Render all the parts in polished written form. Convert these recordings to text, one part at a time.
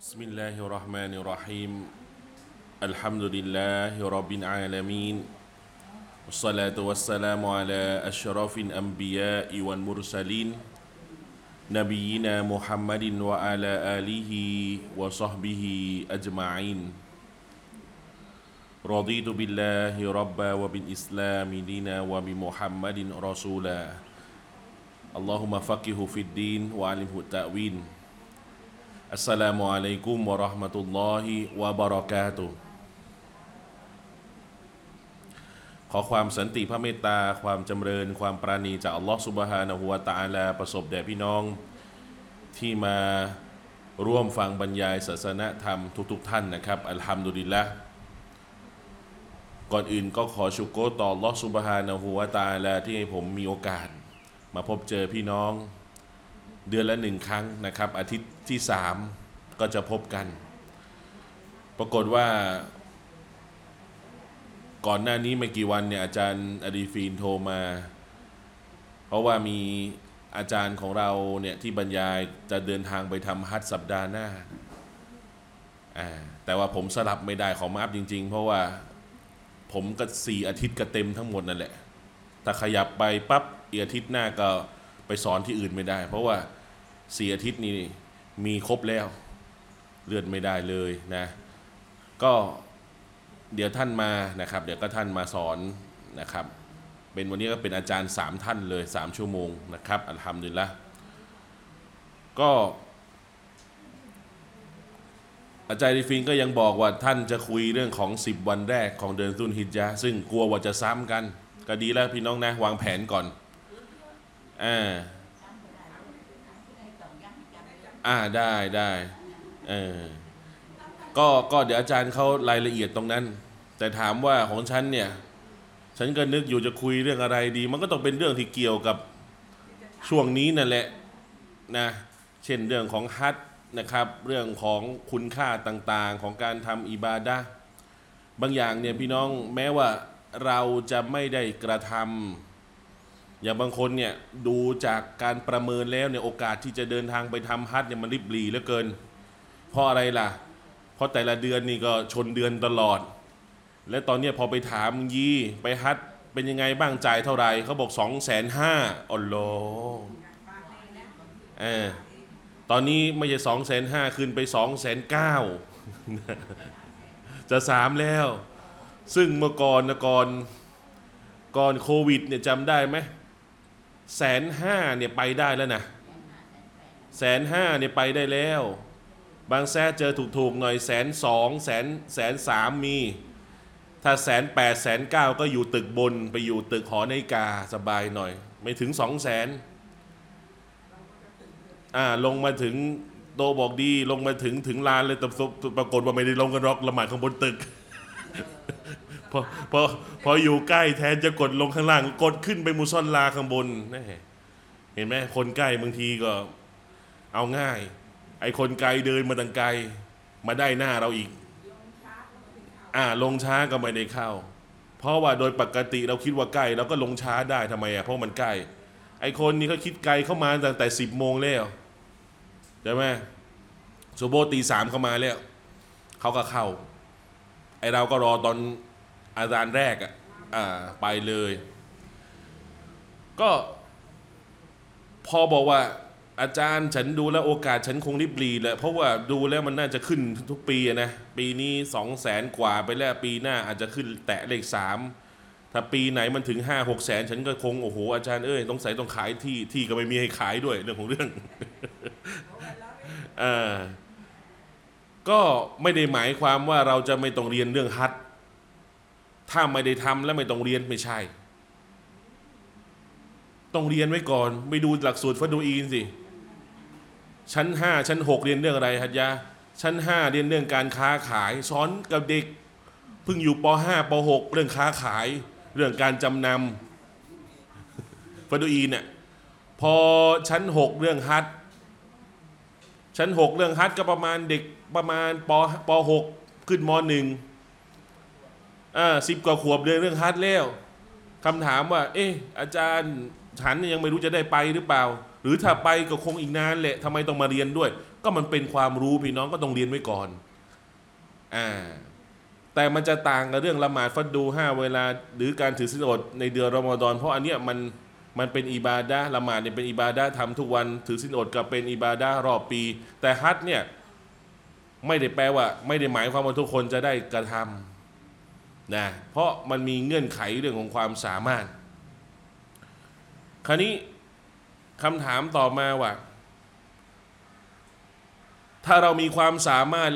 بسم الله الرحمن الرحيم الحمد لله رب العالمين والصلاة والسلام على أشرف الأنبياء والمرسلين نبينا محمد وعلى آله وصحبه أجمعين رضيت بالله ربا وبالإسلام دينا وبمحمد رسولا اللهم فقهه في الدين وعلمه التأويلอัสสลามุอะลัยกุมวะเราะห์มะตุลลอฮิวะบะเราะกาตุฮ์ขอความสันติพระเมตตาความจำเริญความปราณีจากอัลลอฮฺซุบฮานะฮูวะตะอาลาประสบแด่พี่น้องที่มาร่วมฟังบรรยายศาสนธรรมทุกท่านนะครับอัลฮัมดุลิลละห์ก่อนอื่นก็ขอชุกรต่ออัลลอฮฺซุบฮานะฮูวะตะอาลาที่ให้ผมมีโอกาสมาพบเจอพี่น้องเดือนละ1 ครั้งนะครับอาทิตย์ที่3ก็จะพบกันปรากฏว่าก่อนหน้านี้ไม่กี่วันเนี่ยอาจารย์อดีฟีนโทรมาเพราะว่ามีอาจารย์ของเราเนี่ยที่บรรยายจะเดินทางไปทำฮัจญ์สัปดาห์หน้าแต่ว่าผมสลับไม่ได้ขอมาอัพจริงๆเพราะว่าผมก็4 อาทิตย์ก็เต็มทั้งหมดนั่นแหละถ้าขยับไปปั๊บอีกอาทิตย์หน้าก็ไปสอนที่อื่นไม่ได้เพราะว่า4 อาทิตย์นี้มีครบแล้วเลื่อนไม่ได้เลยนะก็เดี๋ยวท่านมานะครับเดี๋ยวก็ท่านมาสอนนะครับเป็นวันนี้ก็เป็นอาจารย์3 ท่านเลย3 ชั่วโมงนะครับอัลฮัมดุลิลละห์ก็อาจารย์ดิฟินก็ยังบอกว่าท่านจะคุยเรื่องของ10 วันแรกของเดือนซุลฮิจญะห์ซึ่งกลัวว่าจะซ้ำกันก็ดีแล้วพี่น้องนะวางแผนก่อนได้ก็เดี๋ยวอาจารย์เขารายละเอียดตรงนั้นแต่ถามว่าของฉันเนี่ยฉันก็นึกอยู่จะคุยเรื่องอะไรดีมันก็ต้องเป็นเรื่องที่เกี่ยวกับช่วงนี้นั่นแหละนะเช่นเรื่องของฮัจญ์นะครับเรื่องของคุณค่าต่างๆของการทำอิบาดะห์บางอย่างเนี่ยพี่น้องแม้ว่าเราจะไม่ได้กระทำอย่างบางคนเนี่ยดูจากการประเมินแล้วเนี่ยโอกาสที่จะเดินทางไปทำฮัจญ์เนี่ยมันริบหรี่เหลือเกินเพราะอะไรล่ะเพราะแต่ละเดือนนี่ก็ชนเดือนตลอดและตอนนี้พอไปถามยี่ไปฮัจญ์เป็นยังไงบ้างจ่ายเท่าไหร่เขาบอก250,000อัลลอฮ์ตอนนี้ไม่ใช่250,000ขึ้นไป290,000จะ3แล้วซึ่งเมื่อก่อนโควิดเนี่ยจำได้ไหม150,000เนี่ยไปได้แล้วนะ150,000เนี่ยไปได้แล้วบางแซ่เจอถูกๆหน่อย120,000 130,000มีถ้า180,000 190,000ก็อยู่ตึกบนไปอยู่ตึกหอนาฬิกาสบายหน่อยไม่ถึง200,000ลงมาถึงโตบอกดีลงมาถึงลานเลยแต่ปรากฏว่าไม่ได้ลงกันหรอกละหมาดข้างบนตึกพออยู่ใกล้แทนจะกดลงข้างล่างกดขึ้นไปมุซอลลาข้างบนเห็นไหมคนใกล้บางทีก็เอาง่ายไอ้คนไกลเดินมาตั้งไกลมาได้หน้าเราอีกลงช้าก็ไม่ได้เข้าเพราะว่าโดยปกติเราคิดว่าใกล้เราก็ลงช้าได้ทำไมเพราะมันใกล้ไอ้คนนี้เขาคิดไกลเข้ามาตั้งแต่10 โมงแล้วใช่ไหมซูโบตี 3เข้ามาแล้วเขาก็เข้าไอ้เราก็รอตอนอาจารย์แรกไปเลยก็พอบอกว่าอาจารย์ฉันดูแล้วโอกาสฉันคงริบหรี่แหละเพราะว่าดูแล้วมันน่าจะขึ้นทุกปีนะปีนี้200,000 กว่าไปแล้วปีหน้าอาจจะขึ้นแตะเลข3ถ้าปีไหนมันถึง5-6 แสนฉันก็คงโอ้โหอาจารย์ต้องขายที่ก็ไม่มีให้ขายด้วยเรื่องของเรื่อง ก็ไม่ได้หมายความว่าเราจะไม่ต้องเรียนเรื่องฮัจญ์ถ้าไม่ได้ทำแล้วไม่ต้องเรียนไม่ใช่ต้องเรียนไว้ก่อนไปดูหลักสูตรฟัดูอีนสิชั้น5ชั้น6เรียนเรื่องอะไรฮัจญะชั้น5เรียนเรื่องการค้าขายสอนกับเด็กเพิ่งอยู่ป.5 ป.6 เรื่องค้าขายเรื่องการจำนำฟัดูอีนเนี่ยพอชั้น6เรื่องฮัจญ์ชั้น6เรื่องฮัจญ์ก็ประมาณเด็กประมาณป.6 ขึ้นม.1 10 กว่าขวบเรียนเรื่องฮัจญ์แล้วคำถามว่าอาจารย์ฉันยังไม่รู้จะได้ไปหรือเปล่าหรือถ้าไปก็คงอีกนานแหละทำไมต้องมาเรียนด้วยก็มันเป็นความรู้พี่น้องก็ต้องเรียนไว้ก่อนแต่มันจะต่างกับเรื่องละหมาดฟัดดู5เวลาหรือการถือศีลอดในเดือนรอมฎอนเพราะอันเนี้ยมันเป็นอิบาดะห์ละหมาดเนี่ยเป็นอิบาดะห์ทำทุกวันถือศีลอดก็เป็นอิบาดะห์รอบปี แต่ฮัจญ์เนี่ยไม่ได้แปลว่าไม่ได้หมายความว่าทุกคนจะได้กระทำนะเพราะมันมีเงื่อนไขเรื่องของความสามารถคราวนี้คำถามต่อมาว่าถ้าเรามีความสามารถ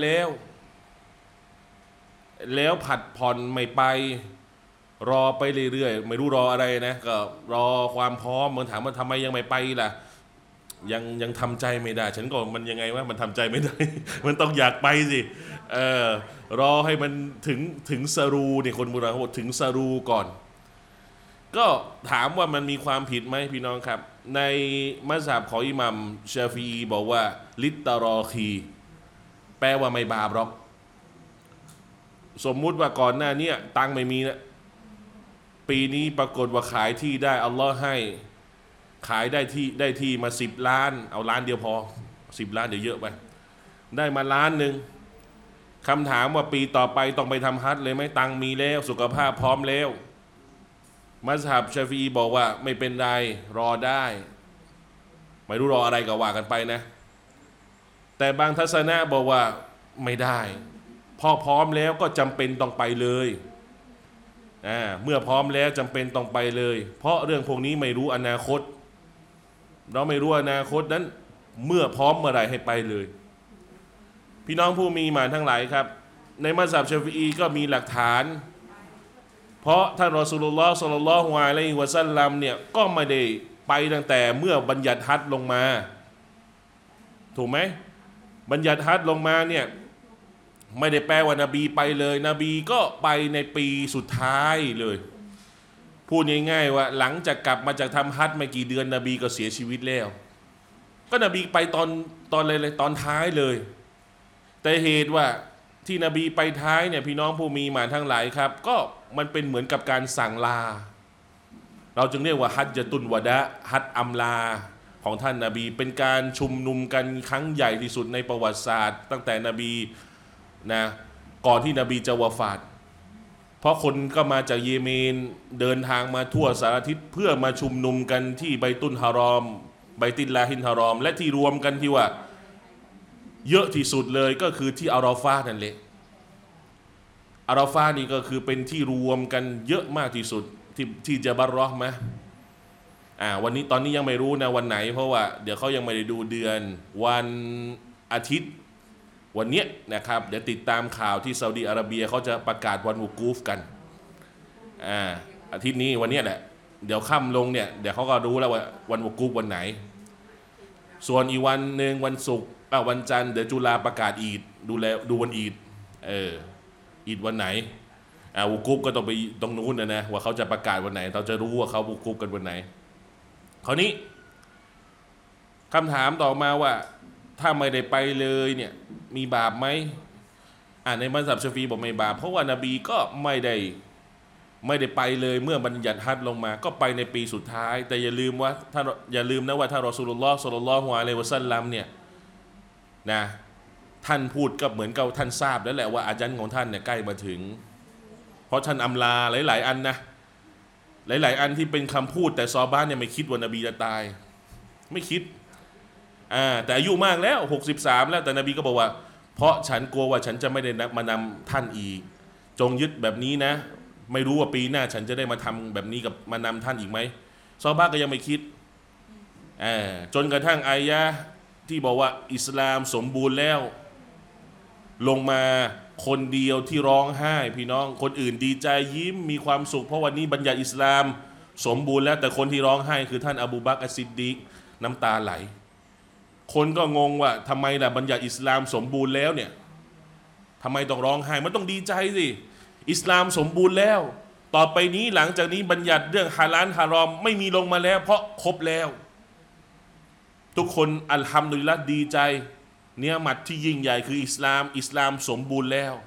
แล้วผัดผ่อนไม่ไปรอไปเรื่อยๆไม่รู้รออะไรนะก็รอความพร้อมมันถามว่าทำไมยังไม่ไปล่ะยังทำใจไม่ได้ฉันก็มันยังไงว่ามันทำใจไม่ได้ มันต้องอยากไปสิรอให้มันถึงสรูเนี่ยคนโบราณเขาบอกถึงสรูก่อนก็ถามว่ามันมีความผิดไหมพี่น้องครับในมัซฮับของอิหมัมชาฟีอีบอกว่าลิตตารอคีแปลว่าไม่บาปหรอกสมมุติว่าก่อนหน้านี้ตังไม่มีนะปีนี้ปรากฏว่าขายที่ได้อัลลอฮ์ให้ขายได้ที่มา10 ล้านเอาล้านเดียวพอ10 ล้านเดี๋ยวเยอะไปได้มา1 ล้านคำถามว่าปีต่อไปต้องไปทำฮัจญ์เลยไหมตังมีแล้วสุขภาพพร้อมแล้วมัซฮับชาฟีอีบอกว่าไม่เป็นไรรอได้ไม่รู้รออะไรก็ว่ากันไปนะแต่บางทัศนะบอกว่าไม่ได้พอพร้อมแล้วก็จำเป็นต้องไปเลยเมื่อพร้อมแล้วจำเป็นต้องไปเลยเพราะเรื่องพวกนี้ไม่รู้อนาคตเราไม่รู้อนาคตนั้นเมื่อพร้อมเมื่อไหร่ให้ไปเลยพี่น้องผู้มีหมานทั้งหลายครับในมัซฮับชาฟีอีก็มีหลักฐานเพราะท่านรอซูลุลลอฮ์ ศ็อลลัลลอฮุอะลัยฮิวะซัลลัมเนี่ยก็ไม่ได้ไปตั้งแต่เมื่อบัญญัติฮัจญ์ลงมาถูกไหมบัญญัติฮัจญ์ลงมาเนี่ยไม่ได้แปลว่านบีไปเลยนบีก็ไปในปีสุดท้ายเลยพูดง่ายๆว่าหลังจากกลับมาจากทำฮัจญ์ไม่กี่เดือนนบีก็เสียชีวิตแล้วก็นบีไปตอนอะไรเลยตอนท้ายเลยแต่เหตุว่าที่นบีไปท้ายเนี่ยพี่น้องผู้มีหมานทั้งหลายครับก็มันเป็นเหมือนกับการสั่งลาเราจึงเรียกว่าฮัจญะตุนวะดะฮัจญ์อำลาของท่านนบีเป็นการชุมนุมกันครั้งใหญ่ที่สุดในประวัติศาสตร์ตั้งแต่นบีนะก่อนที่นบีจะวะฟาตเพราะคนก็มาจากเยเมนเดินทางมาทั่วสารทิศเพื่อมาชุมนุมกันที่ไบตุลฮารอมไบตุลลาฮิลฮารอมและที่รวมกันที่ว่าเยอะที่สุดเลยก็คือที่อาราฟานั่นแหละอาราฟานี่ก็คือเป็นที่รวมกันเยอะมากที่สุดที่จะบัรเราะห์มะวันนี้ตอนนี้ยังไม่รู้นะวันไหนเพราะว่าเดี๋ยวเขายังไม่ได้ดูเดือนวันอาทิตย์วันนี้นะครับเดี๋ยวติดตามข่าวที่ซาอุดีอาระเบียเขาจะประกาศวันวุกูฟกันอาทิตย์นี้วันนี้แหละเดี๋ยวค่ำลงเนี่ยเดี๋ยวเขาก็รู้แล้วว่าวันวุกูฟวันไหนส่วนอีกวันหนึ่งวันศุกร์วันจันทร์เดี๋ยวจุฬาประกาศอีดดูวันอีดอีดวันไหนวุกูฟก็ต้องไปตรงนู้นนะว่าเขาจะประกาศวันไหนเราจะรู้ว่าเขาวุกูฟกันวันไหนคราวนี้คำถามต่อมาว่าถ้าไม่ได้ไปเลยเนี่ยมีบาปไหมในมัซฮับชาฟีบอกไม่บาปเพราะว่านบีก็ไม่ได้ไปเลยเมื่อบัญญัติฮัจญ์ลงมาก็ไปในปีสุดท้ายแต่อย่าลืมนะว่าท่านรอซูลุลลอฮ์ ศ็อลลัลลอฮุอะลัยฮิวะซัลลัมเนี่ยนะท่านพูดก็เหมือนกับท่านทราบแล้วแหละว่าอาญัลของท่านเนี่ยใกล้มาถึงเพราะท่านอำลาหลายๆอันนะหลายๆอันที่เป็นคำพูดแต่ซอฮาบะห์เนี่ยไม่คิดว่านบีจะตายไม่คิดแต่อายุมากแล้ว63แล้วแต่นบีก็บอกว่าเพราะฉันกลัวว่าฉันจะไม่ได้มานำท่านอีกจงยึดแบบนี้นะไม่รู้ว่าปีหน้าฉันจะได้มาทำแบบนี้กับมานำท่านอีกไหมซอฮาบะห์ก็ยังไม่คิดจนกระทั่งอายะห์ที่บอกว่าอิสลามสมบูรณ์แล้วลงมาคนเดียวที่ร้องไห้พี่น้องคนอื่นดีใจยิ้มมีความสุขเพราะวันนี้บัญญัติอิสลามสมบูรณ์แล้วแต่คนที่ร้องไห้คือท่านอบูบักร อัสซิดดีกน้ำตาไหลคนก็งงว่าทำไมล่ะบัญญัติอิสลามสมบูรณ์แล้วเนี่ยทำไมต้องร้องไห้มันต้องดีใจสิอิสลามสมบูรณ์แล้วต่อไปนี้หลังจากนี้บัญญัติเรื่องฮาลาลฮารอมไม่มีลงมาแล้วเพราะครบแล้วทุกคนอัลฮัมดุลิลละห์ดีใจเนี่ยมัดที่ยิ่งใหญ่คืออิสลามสมบูรณ์แล้ว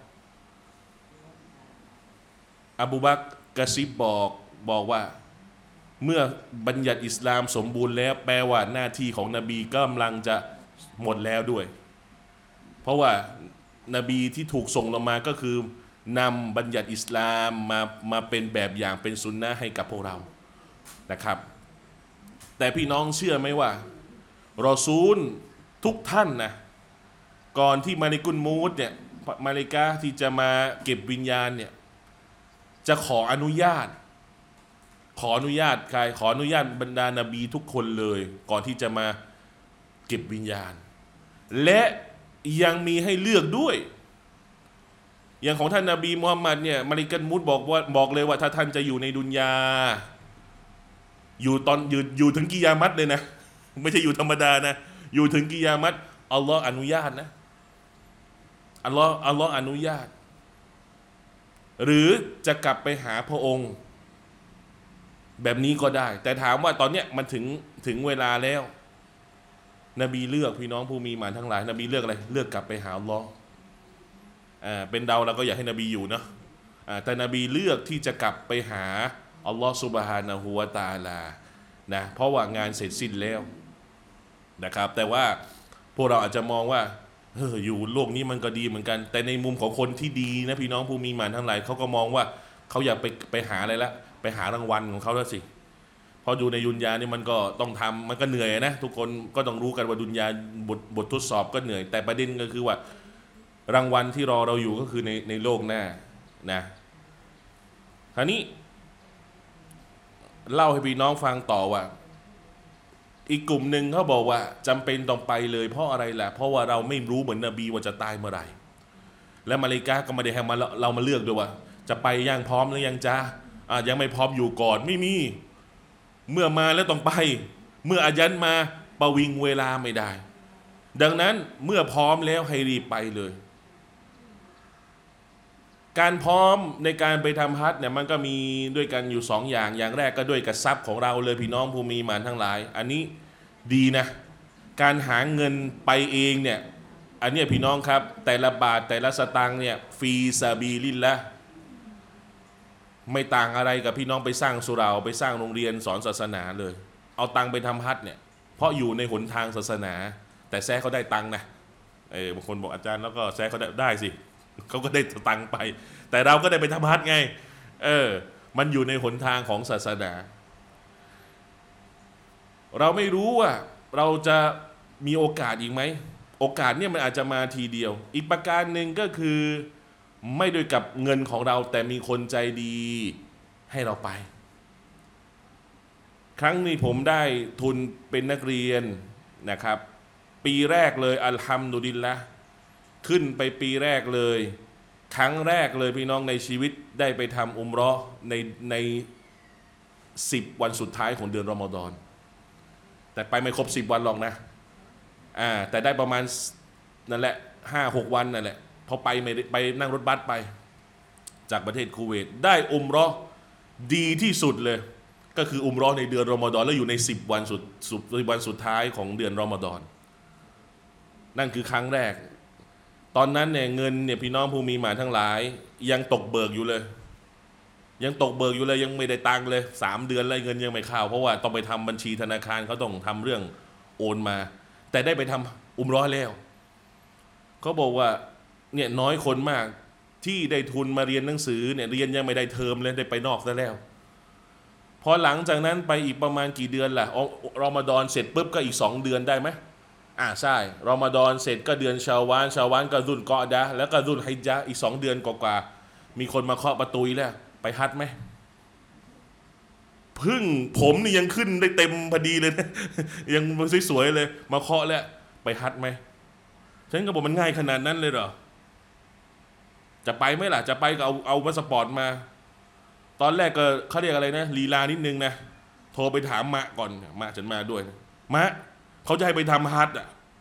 อบูบักรกระซิบบอกว่าเมื่อบัญญัติอิสลามสมบูรณ์แล้วแปลว่าหน้าที่ของนบีกำลังจะหมดแล้วด้วยเพราะว่านบีที่ถูกส่งลงมาก็คือนำบัญญัติอิสลามมาเป็นแบบอย่างเป็นสุนนะให้กับพวกเรานะครับแต่พี่น้องเชื่อไหมว่ารอซูลทุกท่านนะก่อนที่มาลิกุลมูดเนี่ยมาลิกาที่จะมาเก็บวิญญาณเนี่ยจะขออนุญาตใครขออนุญาตบรรดานบีทุกคนเลยก่อนที่จะมาเก็บวิญญาณและยังมีให้เลือกด้วยอย่างของท่านนบีมุฮัมมัดเนี่ยมาลิกันมุดบอกเลยว่าถ้าท่านจะอยู่ในดุนยาอยู่ถึงกิยามัตเลยนะไม่ใช่อยู่ธรรมดานะอยู่ถึงกิยามัตอัลลอฮ์อนุญาตนะอัลลอฮ์อนุญาตหรือจะกลับไปหาพระองค์แบบนี้ก็ได้แต่ถามว่าตอนเนี้ยมันถึงเวลาแล้วนบีเลือกพี่น้องผู้มีหมานทั้งหลายนบีเลือกอะไรเลือกกลับไปหาอัลลอฮ์เป็นเราก็อยากให้นบีอยู่เนาะแต่นบีเลือกที่จะกลับไปหาอัลลอฮ์ซุบฮานะฮูวะตะอาลานะเพราะว่างานเสร็จสิ้นแล้วนะครับแต่ว่าพวกเราอาจจะมองว่าอยู่โลกนี้มันก็ดีเหมือนกันแต่ในมุมของคนที่ดีนะพี่น้องผู้มีหมานทั้งหลายเขาก็มองว่าเขาอยากไปหาอะไรละไปหารางวัลของเขาแล้วสิพออยู่ในดุนยานี่มันก็ต้องทำมันก็เหนื่อยนะทุกคนก็ต้องรู้กันว่าดุนยาบททดสอบก็เหนื่อยแต่ประเด็นก็คือว่ารางวัลที่รอเราอยู่ก็คือในโลกหน้านะคราวนี้เล่าให้พี่น้องฟังต่อว่าอีกกลุ่มหนึ่งเขาบอกว่าจำเป็นต้องไปเลยเพราะอะไรล่ะเพราะว่าเราไม่รู้เหมือนนบีว่าจะตายเมื่อไหร่และมาเลกาก็ไม่ได้ให้เรามาเลือกด้วยว่าจะไปยังพร้อมหรือยังจ้ายังไม่พร้อมอยู่ก่อนไม่มีเมื่อมาแล้วต้องไปเมื่ออายันมาประวิงเวลาไม่ได้ดังนั้นเมื่อพร้อมแล้วให้รีบไปเลยการพร้อมในการไปทำฮัจญ์เนี่ยมันก็มีด้วยกันอยู่สองอย่างแรกก็ด้วยกับทรัพย์ของเราเลยพี่น้องผู้มีหมานทั้งหลายอันนี้ดีนะการหาเงินไปเองเนี่ยอันนี้พี่น้องครับแต่ละบาทแต่ละสตางค์เนี่ยฟีซาบีลิลละไม่ต่างอะไรกับพี่น้องไปสร้างสุเหร่าไปสร้างโรงเรียนสอนศาสนาเลยเอาตังค์ไปทำฮัจญ์เนี่ยเพราะอยู่ในหนทางศาสนาแต่แซ่เขาได้ตังค์นะบางคนบอกอาจารย์แล้วก็แซ่เขาได้สิเขาก็ได้ตังค์ไปแต่เราก็ได้ไปทำฮัจญ์ไงมันอยู่ในหนทางของศาสนาเราไม่รู้ว่าเราจะมีโอกาสอีกไหมโอกาสเนี่ยมันอาจจะมาทีเดียวอีกประการหนึ่งก็คือไม่ด้วยกับเงินของเราแต่มีคนใจดีให้เราไปครั้งนี้ผมได้ทุนเป็นนักเรียนนะครับปีแรกเลยอัลฮัมดุลิลละห์ขึ้นไปปีแรกเลยครั้งแรกเลยพี่น้องในชีวิตได้ไปทำอุมเราะห์ใน10 วันสุดท้ายของเดือนรอมฎอนแต่ไปไม่ครบ10 วันหรอกนะแต่ได้ประมาณนั่นแหละ5-6 วันนั่นแหละพอไปนั่งรถบัสไปจากประเทศคูเวตได้อุมเราะห์ดีที่สุดเลยก็คืออุมเราะห์ในเดือนรอมฎอนแล้วอยู่ใน10 วันสุดท้ายของเดือนรอมฎอนนั่นคือครั้งแรกตอนนั้นเนี่ยเงินเนี่ยพี่น้องผู้มีหมานทั้งหลายยังตกเบิกอยู่เลยยังไม่ได้ตังค์เลย3 เดือนแล้วเงินยังไม่เข้าเพราะว่าต้องไปทำบัญชีธนาคารเขาต้องทำเรื่องโอนมาแต่ได้ไปทำอุมเราะห์แล้วเขาบอกว่าเนี่ยน้อยคนมากที่ได้ทุนมาเรียนหนังสือเนี่ยเรียนยังไม่ได้เทอมเลยได้ไปนอกซะแล้วพอหลังจากนั้นไปอีกประมาณกี่เดือนล่ะรอมฎอนเสร็จปุ๊บก็อีก2 เดือนได้ไหมใช่รอมฎอนเสร็จก็เดือนชาวาลก็รุนกอดะแล้วก็รุนฮิจญะห์อีก2 เดือนกว่ามีคนมาเคาะประตูแล้วไปฮัจญ์ไหมพึ่งผมนี่ยังขึ้นได้เต็มพอดีเลยนะยังสวยๆเลยมาเคาะแล้วไปฮัจญ์ไหมฉันก็บอกมันง่ายขนาดนั้นเลยเหรอจะไปไหมล่ะจะไปก็เอาพาสปอร์ตมาตอนแรกก็เขาเรียกอะไรนะลีลานิดนึงนะโทรไปถามมะก่อนมะฉันมาด้วยมะเขาจะให้ไปทำฮัจญ์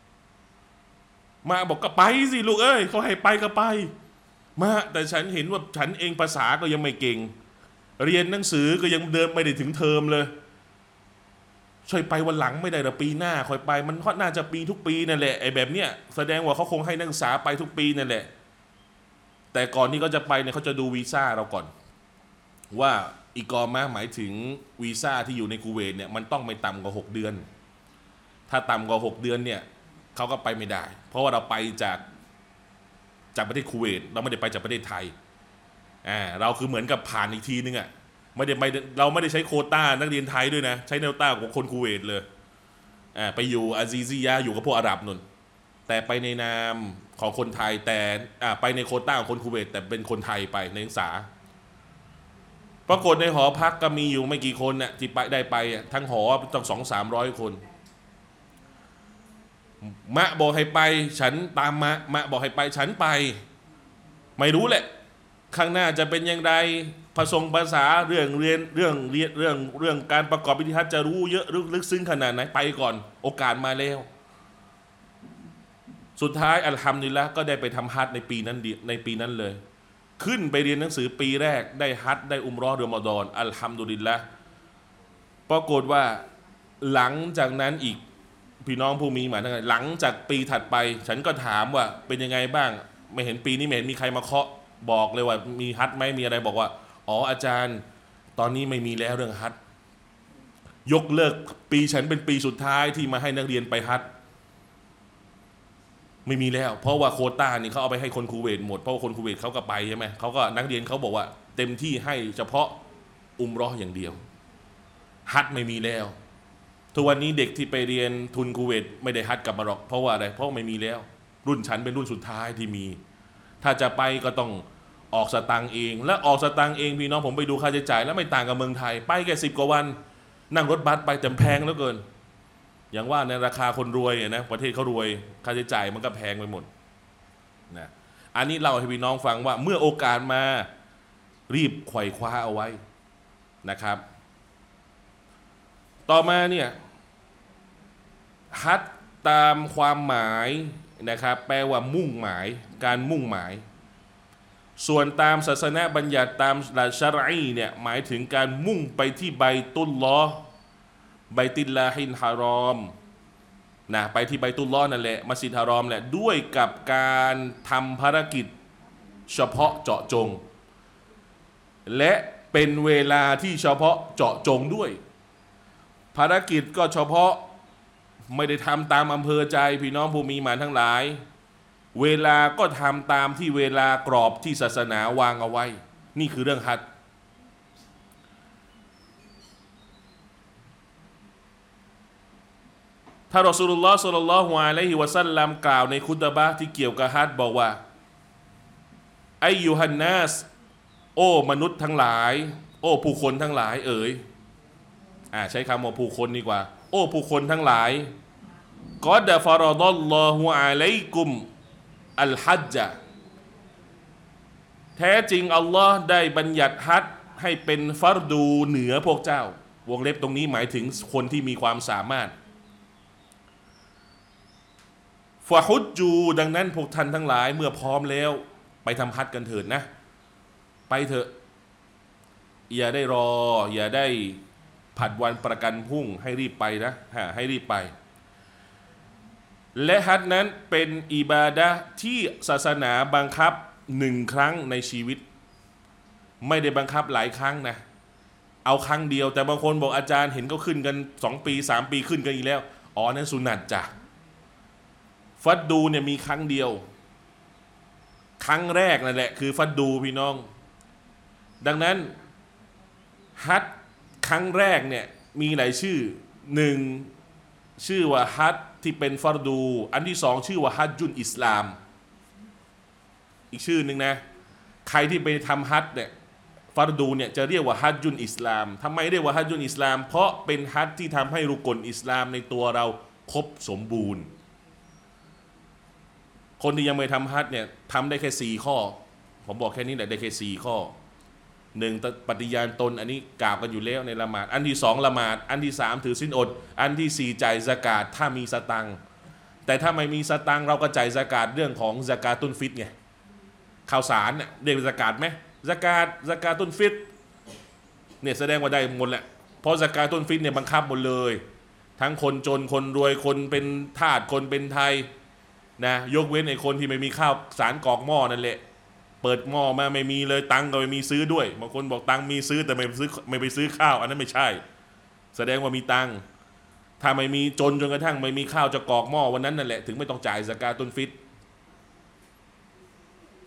มาบอกก็ไปสิลูกเอ้ยเขาให้ไปก็ไปมาแต่ฉันเห็นว่าฉันเองภาษาก็ยังไม่เก่งเรียนหนังสือก็ยังเดินไม่ได้ถึงเทอมเลยช่วยไปวันหลังไม่ได้หรอปีหน้าค่อยไปมันน่าจะปีทุกปีนั่นแหละไอ้แบบเนี้ยแสดงว่าเขาคงให้นักศึกษาไปทุกปีนั่นแหละแต่ก่อนที่เขาจะไปเนี่ยเขาจะดูวีซ่าเราก่อนว่าอิกอมะห์หมายถึงวีซ่าที่อยู่ในคูเวตเนี่ยมันต้องไม่ต่ำกว่า6 เดือนถ้าต่ำกว่า6 เดือนเนี่ยเขาก็ไปไม่ได้เพราะว่าเราไปจากจากประเทศคูเวตเราไม่ได้ไปจากประเทศไทยเราคือเหมือนกับผ่านอีกทีนึงอ่ะเราไม่ได้ใช้โควต้านักเรียนไทยด้วยนะใช้โควต้าของคนคูเวตเลยไปอยู่อาซีซียะอยู่กับพวกอาหรับนุ่นแต่ไปในนามของคนไทยแต่ไปในโควต้าของคนคูเวตแต่เป็นคนไทยไปในนักศึกษาปรากฏในหอพักก็มีอยู่ไม่กี่คนน่ะที่ไปได้ไปทั้งหอต้อง200-300 คนมะบอกให้ไปฉันตามมะบอกให้ไปฉันไปไม่รู้แหละข้างหน้าจะเป็นอย่างไรภาษาเรื่องเรียนเรื่องการประกอบพิธีฮัจญ์จะรู้เยอะลึกซึ้งขนาดไหนไปก่อนโอกาสมาแล้วสุดท้ายอัลฮัมดุลิลละห์ก็ได้ไปทำฮัจญ์ในปีนั้นเลยขึ้นไปเรียนหนังสือปีแรกได้ฮัจญ์ได้อุมเราะห์รอมฎอนอัลฮัมดุลิลละห์ปรากฏว่าหลังจากนั้นอีกพี่น้องผู้มีหมายทั้งหลายหลังจากปีถัดไปฉันก็ถามว่าเป็นยังไงบ้างไม่เห็นปีนี้ไม่เห็นมีใครมาเคาะบอกเลยว่ามีฮัจญ์ไหมมีอะไรบอกว่าอ๋ออาจารย์ตอนนี้ไม่มีแล้วเรื่องฮัจญ์ยกเลิกปีฉันเป็นปีสุดท้ายที่มาให้นักเรียนไปฮัจญ์ไม่มีแล้วเพราะว่าโควต้านี่เขาเอาไปให้คนคูเวตหมดเพราะว่าคนคูเวตเขาก็ไปใช่ไหมเขาก็นักเรียนเขาบอกว่าเต็มที่ให้เฉพาะอุมเราะห์อย่างเดียวฮัจญ์ไม่มีแล้วทุกวันนี้เด็กที่ไปเรียนทุนคูเวตไม่ได้ฮัจญ์กลับมาหรอกเพราะว่าอะไรเพราะไม่มีแล้วรุ่นฉันเป็นรุ่นสุดท้ายที่มีถ้าจะไปก็ต้องออกสตังค์เองและออกสตังค์เองพี่น้องผมไปดูค่าใช้จ่ายแล้วไม่ต่างกับเมืองไทยไปแค่10 กว่าวันนั่งรถบัสไปแต่แพงเหลือเกินอย่างว่าในราคาคนรวยนะประเทศเขารวยค่าใช้จ่ายมันก็แพงไปหมดนะอันนี้เราให้พี่น้องฟังว่าเมื่อโอกาสมารีบไขว่คว้าเอาไว้นะครับต่อมาเนี่ยฮัจญ์ตามความหมายนะครับแปลว่ามุ่งหมายการมุ่งหมายส่วนตามศาสนาบัญญัติตามหลักชะรอีเนี่ยหมายถึงการมุ่งไปที่ไบตุลลอฮ์ไบตุลลาฮิลฮารอมนะไปที่ไบตุลลอฮ์นั่นแหละมัสยิดฮารอมแหละด้วยกับการทำภารกิจเฉพาะเจาะจงและเป็นเวลาที่เฉพาะเจาะจงด้วยภารกิจก็เฉพาะไม่ได้ทำตามอำเภอใจพี่น้องผู้มีหมายทั้งหลายเวลาก็ทำตามที่เวลากรอบที่ศาสนาวางเอาไว้นี่คือเรื่องฮัจญ์ถ้ารอซูลุลลอฮ์ ศ็อลลัลลอฮุอะลัยฮิวะซัลลัมกล่าวในคุตบะห์ที่เกี่ยวกับฮัจญ์บอกว่าอัยยูฮันนัสโอ้มนุษย์ทั้งหลายโอ้ผู้คนทั้งหลายเอ๋ยใช้คำว่าผู้คนดีกว่าโอ้ผู้คนทั้งหลายกอดฟารฎัลลอฮุอะลัยกุมอัลฮัจญะแท้จริงอัลลอฮ์ได้บัญญัติฮัจญ์ให้เป็นฟัรดูเหนือพวกเจ้าวงเล็บตรงนี้หมายถึงคนที่มีความสามารถฟะฮุจจูดังนั้นพวกท่านทั้งหลายเมื่อพร้อมแล้วไปทำฮัจญ์กันเถิดนะไปเถอะอย่าได้รออย่าได้ผัดวันประกันพรุ่งให้รีบไปนะให้รีบไปและฮัจญ์นั้นเป็นอิบาดะห์ที่ศาสนาบังคับ1 ครั้งในชีวิตไม่ได้บังคับหลายครั้งนะเอาครั้งเดียวแต่บางคนบอกอาจารย์เห็นก็ขึ้นกัน2 ปี 3 ปีขึ้นกันอีกแล้วอ๋อนั่นสุนัตจ้ะฟัดดูเนี่ยมีครั้งเดียวครั้งแรกนั่นแหละคือฟัดดูพี่น้องดังนั้นฮัจญ์ครั้งแรกเนี่ยมีหลายชื่อ1ชื่อว่าฮัจญ์ที่เป็นฟัรดูอันที่2ชื่อว่าฮัจญุลอิสลามอีกชื่อหนึ่งนะใครที่ไปทำฮัจญ์เนี่ยฟัรดูเนี่ยจะเรียกว่าฮัจญุลอิสลามทำไมเรียกว่าฮัจญุลอิสลามเพราะเป็นฮัจญ์ที่ทำให้รุกลอิสลามในตัวเราครบสมบูรณ์คนที่ยังไม่ทำฮัจญ์เนี่ยทำได้แค่4 ข้อผมบอกแค่นี้แหละได้แค่4 ข้อ1ปฏิญาณตนอันนี้กล่าวกันอยู่แล้วในละหมาดอันที่2ละหมาดอันที่3ถือศีลอดอันที่4จ่ายซะกาตถ้ามีสตังค์แต่ถ้าไม่มีสตังค์เราก็จ่ายซะกาตเรื่องของซะกาตุลฟิตรไงข้าวสารเนี่ยเรียกซะกาตไหมซะกาตุลฟิตรเนี่ยแสดงว่าได้หมดแหละเพราะซะกาตุลฟิตรเนี่ยบังคับหมดเลยทั้งคนจนคนรวยคนเป็นทาสคนเป็นไทยนะยกเว้นไอ้คนที่ไม่มีข้าวสารกรอกหม้อนั่นแหละเปิดหม้อมาไม่มีเลยตังก็ไม่มีซื้อด้วยบางคนบอกตังมีซื้อแต่ไม่ไปซื้อข้าวอันนั้นไม่ใช่แสดงว่ามีตังถ้าไม่มีจนกระทั่งไม่มีข้าวจะกรอกหม้อวันนั้นนั่นแหละถึงไม่ต้องจ่ายซะกาตุลฟิตร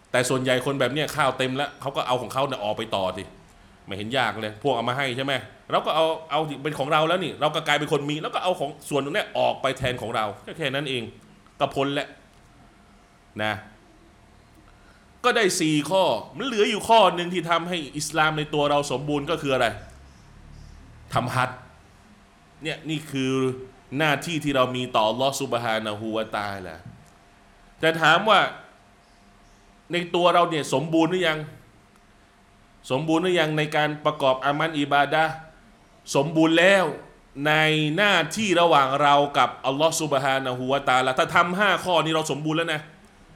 แต่ส่วนใหญ่คนแบบเนี้ยข้าวเต็มแล้วเขาก็เอาของเขาเนี่ยออกไปต่อสิไม่เห็นยากเลยพวกเอามาให้ใช่ไหมเราก็เอาเป็นของเราแล้วนี่เราก็กลายเป็นคนมีแล้วก็เอาของส่วนตรงนี้ออกไปแทนของเราแค่นั้นเองก็พ้นแล้วนะก็ได้4ข้อมันเหลืออยู่ข้อหนึ่งที่ทำให้อิสลามในตัวเราสมบูรณ์ก็คืออะไรทำฮัจญ์เนี่ยนี่คือหน้าที่ที่เรามีต่ออัลลอฮฺซุบฮานะฮูวะตะอาลาแต่ถามว่าในตัวเราเนี่ยสมบูรณ์หรือยังสมบูรณ์หรือยังในการประกอบอามัลอิบาดะห์สมบูรณ์แล้วในหน้าที่ระหว่างเรากับอัลลอฮฺซุบฮานะฮูวะตะอาลาถ้าทำ5 ข้อนี้เราสมบูรณ์แล้วนะ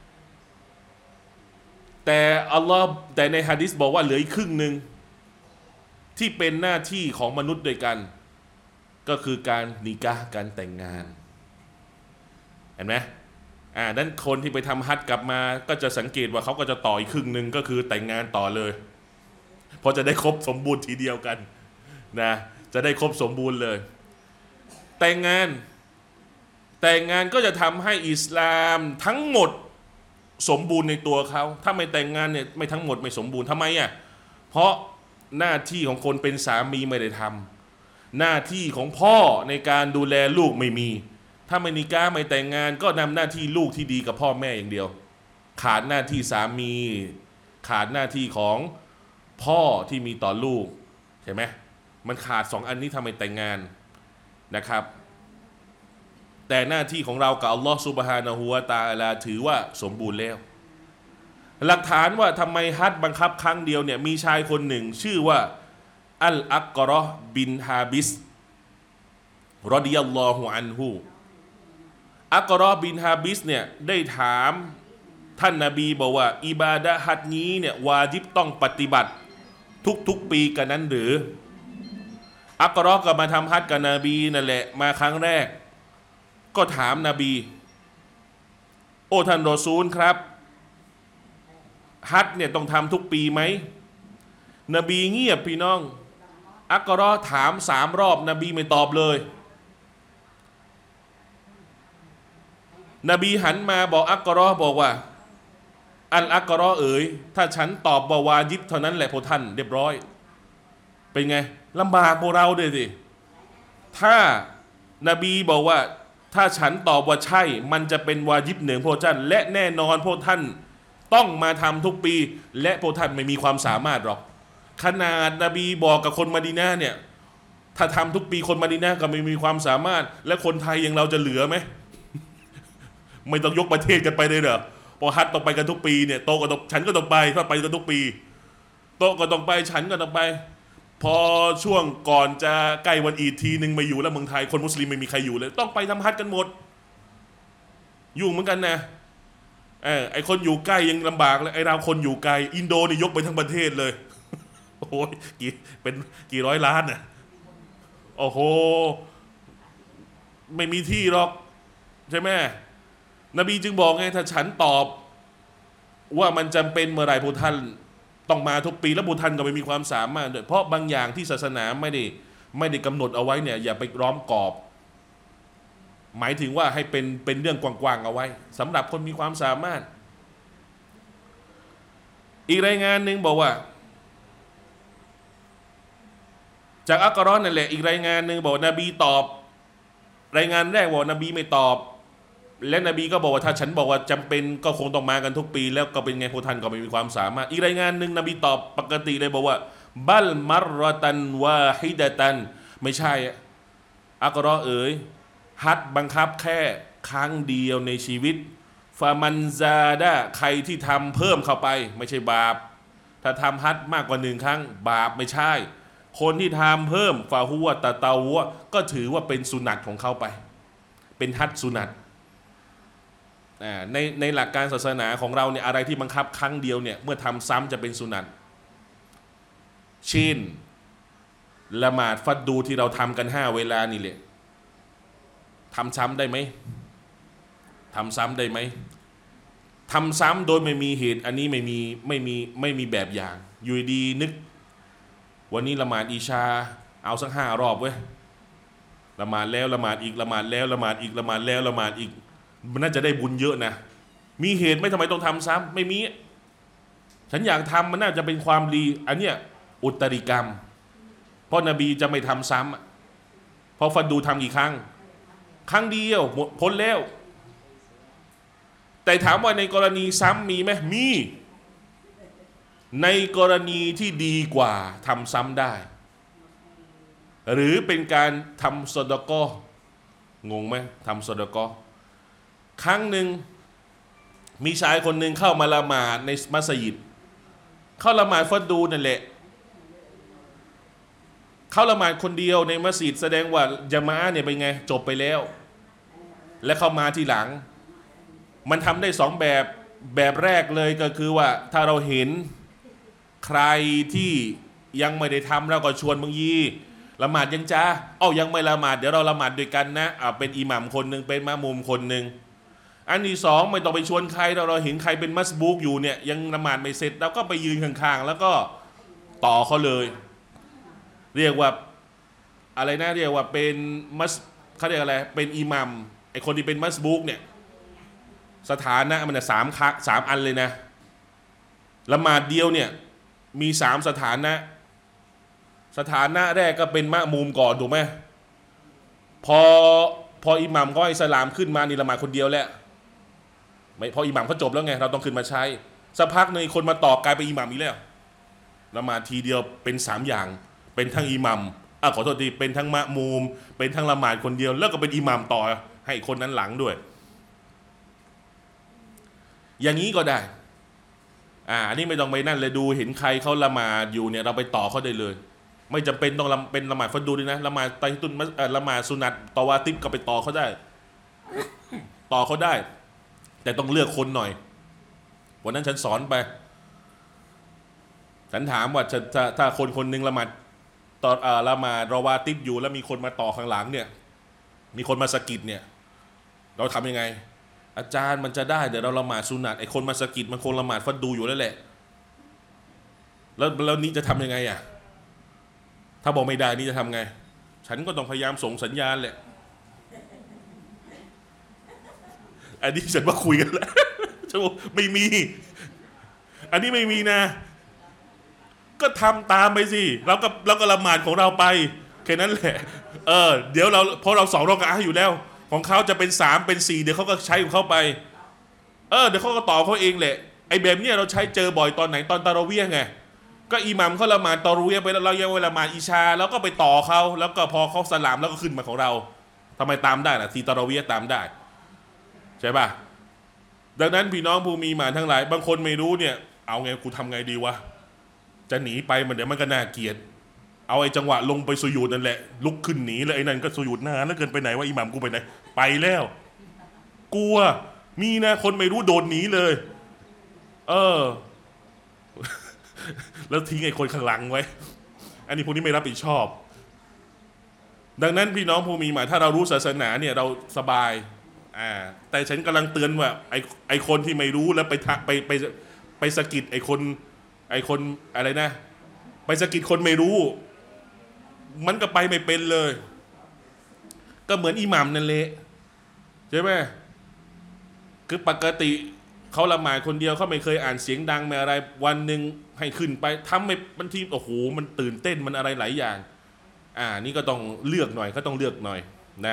แต่อัลลอฮ์แต่ในหะดีษบอกว่าเหลืออีกครึ่งหนึ่งที่เป็นหน้าที่ของมนุษย์ด้วยกันก็คือการนิกะห์การแต่งงานเห็นไหมนั้นคนที่ไปทำฮัจญ์กลับมาก็จะสังเกตว่าเขาก็จะต่ออีกครึ่งหนึ่งก็คือแต่งงานต่อเลยเพราะจะได้ครบสมบูรณ์ทีเดียวกันนะจะได้ครบสมบูรณ์เลยแต่งงานก็จะทำให้อิสลามทั้งหมดสมบูรณ์ในตัวเขาถ้าไม่แต่งงานเนี่ยไม่ทั้งหมดไม่สมบูรณ์ทำไมเพราะหน้าที่ของคนเป็นสามีไม่ได้ทำหน้าที่ของพ่อในการดูแลลูกไม่มีถ้าไม่นิกะห์ไม่แต่งงานก็นำหน้าที่ลูกที่ดีกับพ่อแม่อย่างเดียวขาดหน้าที่สามีขาดหน้าที่ของพ่อที่มีต่อลูกใช่ไหมมันขาด2 อันนี้ทำไมแต่งงานนะครับแต่หน้าที่ของเรากับอัลลอฮฺซุบฮานะฮูวะตะอาลาถือว่าสมบูรณ์แล้วหลักฐานว่าทำไมฮัจญ์บังคับครั้งเดียวเนี่ยมีชายคนหนึ่งชื่อว่าอัลอักรอบินฮาบิสรอฎิยัลลอฮุอันฮุอักรอบินฮาบิสเนี่ยได้ถามท่านนบีบอกว่าอิบาดะห์ฮัจญ์นี้เนี่ยวาญิบต้องปฏิบัติทุกปีกันนั้นหรืออักรอก็มาทำฮัจญ์กับนบีนั่นแหละมาครั้งแรกก็ถามนบีโอ้ท่านรอซูลครับฮัจญ์เนี่ยต้องทำทุกปีไหมนบีเงียบพี่น้องอักรอถาม3 รอบนบีไม่ตอบเลยนบีหันมาบอกอักรอบอกว่าอัลอักรอเอ๋ยถ้าฉันตอบว่าวาญิบเท่านั้นแหละพวกท่านเรียบร้อยเป็นไงลำบากพวกเราด้วยสิถ้านบีบอกว่าถ้าฉันตอบว่าใช่มันจะเป็นวาญิบเหนือพวกท่านและแน่นอนพวกท่านต้องมาทำทุกปีและพวกท่านไม่มีความสามารถหรอกขนาดนบีบอกกับคนมะดีนะห์เนี่ยถ้าทำทุกปีคนมะดีนะห์ก็ไม่มีความสามารถและคนไทยอย่างเราจะเหลือไหม ไม่ต้องยกประเทศกันไปเลยเหรอพอฮัจญ์ต้องไปกันทุกปีเนี่ยโตก็ต้องฉันก็ต้องไปถ้าไปกันทุกปีโตก็ต้องไปฉันก็ต้องไปพอช่วงก่อนจะใกล้วันอีดทีหนึ่งมาอยู่แล้วเมืองไทยคนมุสลิมไม่มีใครอยู่เลยต้องไปทำฮัจญ์กันหมดยุ่งเหมือนกันนะไอคนอยู่ใกล้ยังลำบากเลยไอเราคนอยู่ไกลอินโดนี่ยกไปทั้งประเทศเลยโอ้ยเป็นกี่ร้อยล้านน่ะโอ้โหไม่มีที่หรอกใช่ไหมนบีจึงบอกไงถ้าฉันตอบว่ามันจำเป็นเมื่อไหร่พวกท่านต้องมาทุกปีแล้วพวกท่านก็ไม่มีความสามารถด้วยเพราะบางอย่างที่ศาสนาไม่ได้กำหนดเอาไว้เนี่ยอย่าไปล้อมกรอบหมายถึงว่าให้เป็นเรื่องกว้างๆเอาไว้สำหรับคนมีความสามารถอีกรายงานหนึ่งบอกว่าจากอักรอนั่นแหละอีกรายงานหนึ่งบอกนบีตอบรายงานแรกบอกนบีไม่ตอบและนบีก็บอกว่าถ้าฉันบอกว่าจำเป็นก็คงต้องมากันทุกปีแล้วก็เป็นไงพวกท่านก็ไม่มีความสามารถอีกรายงานหนึ่งนบีตอบปกติเลยบอกว่าบัลมัรรตันวาฮิดะตันไม่ใช่อักรอเอ๋ยฮัจญ์บังคับแค่ครั้งเดียวในชีวิตฟามันซาดะใครที่ทำเพิ่มเข้าไปไม่ใช่บาปถ้าทำฮัจญ์มากกว่า1 ครั้งบาปไม่ใช่คนที่ทำเพิ่มฟาฮุวะตะเตาวะก็ถือว่าเป็นสุนัตของเขาไปเป็นฮัจญ์สุนัตในหลักการศาสนาของเราเนี่ยอะไรที่บังคับครั้งเดียวเนี่ยเมื่อทำซ้ำจะเป็นสุนัตเช่นละหมาดฟัดดูที่เราทำกัน5 เวลานี่แหละทำซ้ำได้ไหมทำซ้ำได้ไหมทำซ้ำโดยไม่มีเหตุอันนี้ไม่มีแบบอย่างอยู่ดีนึกวันนี้ละหมาดอิชาเอาสัก5 รอบเว้ยละหมาดแล้วละหมาดอีกละหมาดแล้วละหมาดอีกละหมาดแล้วละหมาดอีกมันน่าจะได้บุญเยอะนะมีเหตุไหมทำไมต้องทำซ้ำไม่มีฉันอยากทำมันน่าจะเป็นความดีอันเนี้ยอุตริกรรมเพราะนบีจะไม่ทำซ้ำเพราะฟัดดูทำกี่ครั้งครั้งเดียวหมดพ้นแล้วแต่ถามว่าในกรณีซ้ำมีไหมมีในกรณีที่ดีกว่าทำซ้ำได้หรือเป็นการทำซอดาก็งงไหมทำซอดาก็ครั้งหนึ่งมีชายคนหนึ่งเข้ามาละหมาดในมัสยิดเข้าละหมาดฟัดดูนั่นแหละเข้าละหมาดคนเดียวในมัสยิดแสดงว่าญะมาอะห์เนี่ยเป็นไงจบไปแล้วและเข้ามาทีหลังมันทำได้สองแบบแรกเลยก็คือว่าถ้าเราเห็นใครที่ยังไม่ได้ทำเราก็ชวนบางยีละหมาดยังจ้ายังไม่ละหมาดเดี๋ยวเราละหมาดด้วยกันนะเป็นอิหมัมคนหนึ่งเป็นมะมุมคนหนึ่งอันที่สองไม่ต้องไปชวนใครเราเห็นใครเป็นมัสบูกอยู่เนี่ยยังละหมาดไม่เสร็จเราก็ไปยืนข้างๆแล้วก็ต่อเขาเลยเรียกว่าอะไรนะเรียกว่าเป็นมัสเขาเรียกอะไรเป็นอิหมัมไอคนที่เป็นมัสบูกเนี่ยสถานะมันจะสามอันเลยนะละหมาดเดียวเนี่ยมีสามสถานะแรกก็เป็นมะมุมก่อนถูกไหมพออิหมัมเขาอิสลามขึ้นมานี่ละหมาดคนเดียวแล้วไม่พออิหมัมเขาจบแล้วไงเราต้องขึ้นมาใช้สักพักหนึ่งคนมาต่อกลายเป็นอิหมัมอีกแล้วละหมาดทีเดียวเป็นสามอย่างเป็นทั้งอิหมัมขอโทษทีเป็นทั้งมะมุมเป็นทั้งละหมาดคนเดียวแล้วก็เป็นอิหมัมต่อให้คนนั้นหลังด้วยอย่างนี้ก็ได้อันนี้ไม่ต้องไปนั่นเลยดูเห็นใครเขาละหมาดอยู่เนี่ยเราไปต่อเขาได้เลยไม่จำเป็นต้องเป็นละหมาดฟัดดูด้วยนะละหมาดไตตุนละหมาดสุนัตตอวาติบก็ไปต่อเขาได้ ต่อเขาได้แต่ต้องเลือกคนหน่อยวันนั้นฉันสอนไปฉันถามว่าถ้าคนหนึ่งละหมาดต่อละหมาดรอวาติบอยู่แล้วมีคนมาต่อข้างหลังเนี่ยมีคนมาสะกิดเนี่ยเราทำยังไงอาจารย์มันจะได้เดี๋ยวเราละหมาดสุนัตไอคนมาสะกิดมันคนละหมาดฟัดดูอยู่แล้วแหละแล้วนี้จะทำยังไงถ้าบอกไม่ได้นี่จะทำไงฉันก็ต้องพยายามส่งสัญญาณแหละอันนี้ฉันว่าคุยกันแล้วไม่มีอันนี้ไม่มีนะก็ทำตามไปสิเราก็ละหมาดของเราไปแค่นั้นแหละเดี๋ยวเพราะเราสองรอกะอะห์อยู่แล้วของเขาจะเป็น3เป็น4เดี๋ยวเขาก็ใช้ของเขาไปเดี๋ยวเขาก็ต่อเขาเองแหละไอ้แบบเนี้ยเราใช้เจอบ่อยตอนไหนตอนตะเราะเวียห์ไงก็อิหมัมเขาละหมาดตะเราะเวียห์ไปแล้วเรายังเวลาละหมาดอิชาแล้วก็ไปต่อเขาแล้วก็พอเขาสลามแล้วก็ขึ้นมาของเราทำไมตามได้ล่ะทีตะเราะเวียห์ตามได้ใช่ป่ะดังนั้นพี่น้องผู้มีหมานทั้งหลายบางคนไม่รู้เนี่ยเอาไงกูทำไงดีวะจะหนีไปมันเดี๋ยวมันก็น่าเกลียดเอาไอ้จังหวะลงไปสุญูดนั่นแหละลุกขึ้นหนีแล้วไอ้นั่นก็สุญูดนานแล้วเกินไปไหนว่าอิหมัมกูไปไหนไปแล้วกลัวมีนะคนไม่รู้โดดหนีเลยแล้วทิ้งไอ้คนข้างหลังไว้อันนี้พวกนี้ไม่รับผิดชอบดังนั้นพี่น้องผู้มีหมายถ้าเรารู้ศาสนาเนี่ยเราสบายแต่ฉันกำลังเตือนว่าไอ้คนที่ไม่รู้แล้วไปสะกิดไอ้คนอะไรนะไปสะกิดคนไม่รู้มันก็ไปไม่เป็นเลยก็เหมือนอิหมัมนั่นแหละใช่ไหมคือปกติเขาละหมาดคนเดียวเขาไม่เคยอ่านเสียงดังไม่อะไรวันหนึ่งให้ขึ้นไปทำให้บางทีโอ้โหมันตื่นเต้นมันอะไรหลายอย่างนี่ก็ต้องเลือกหน่อยก็ต้องเลือกหน่อยนะ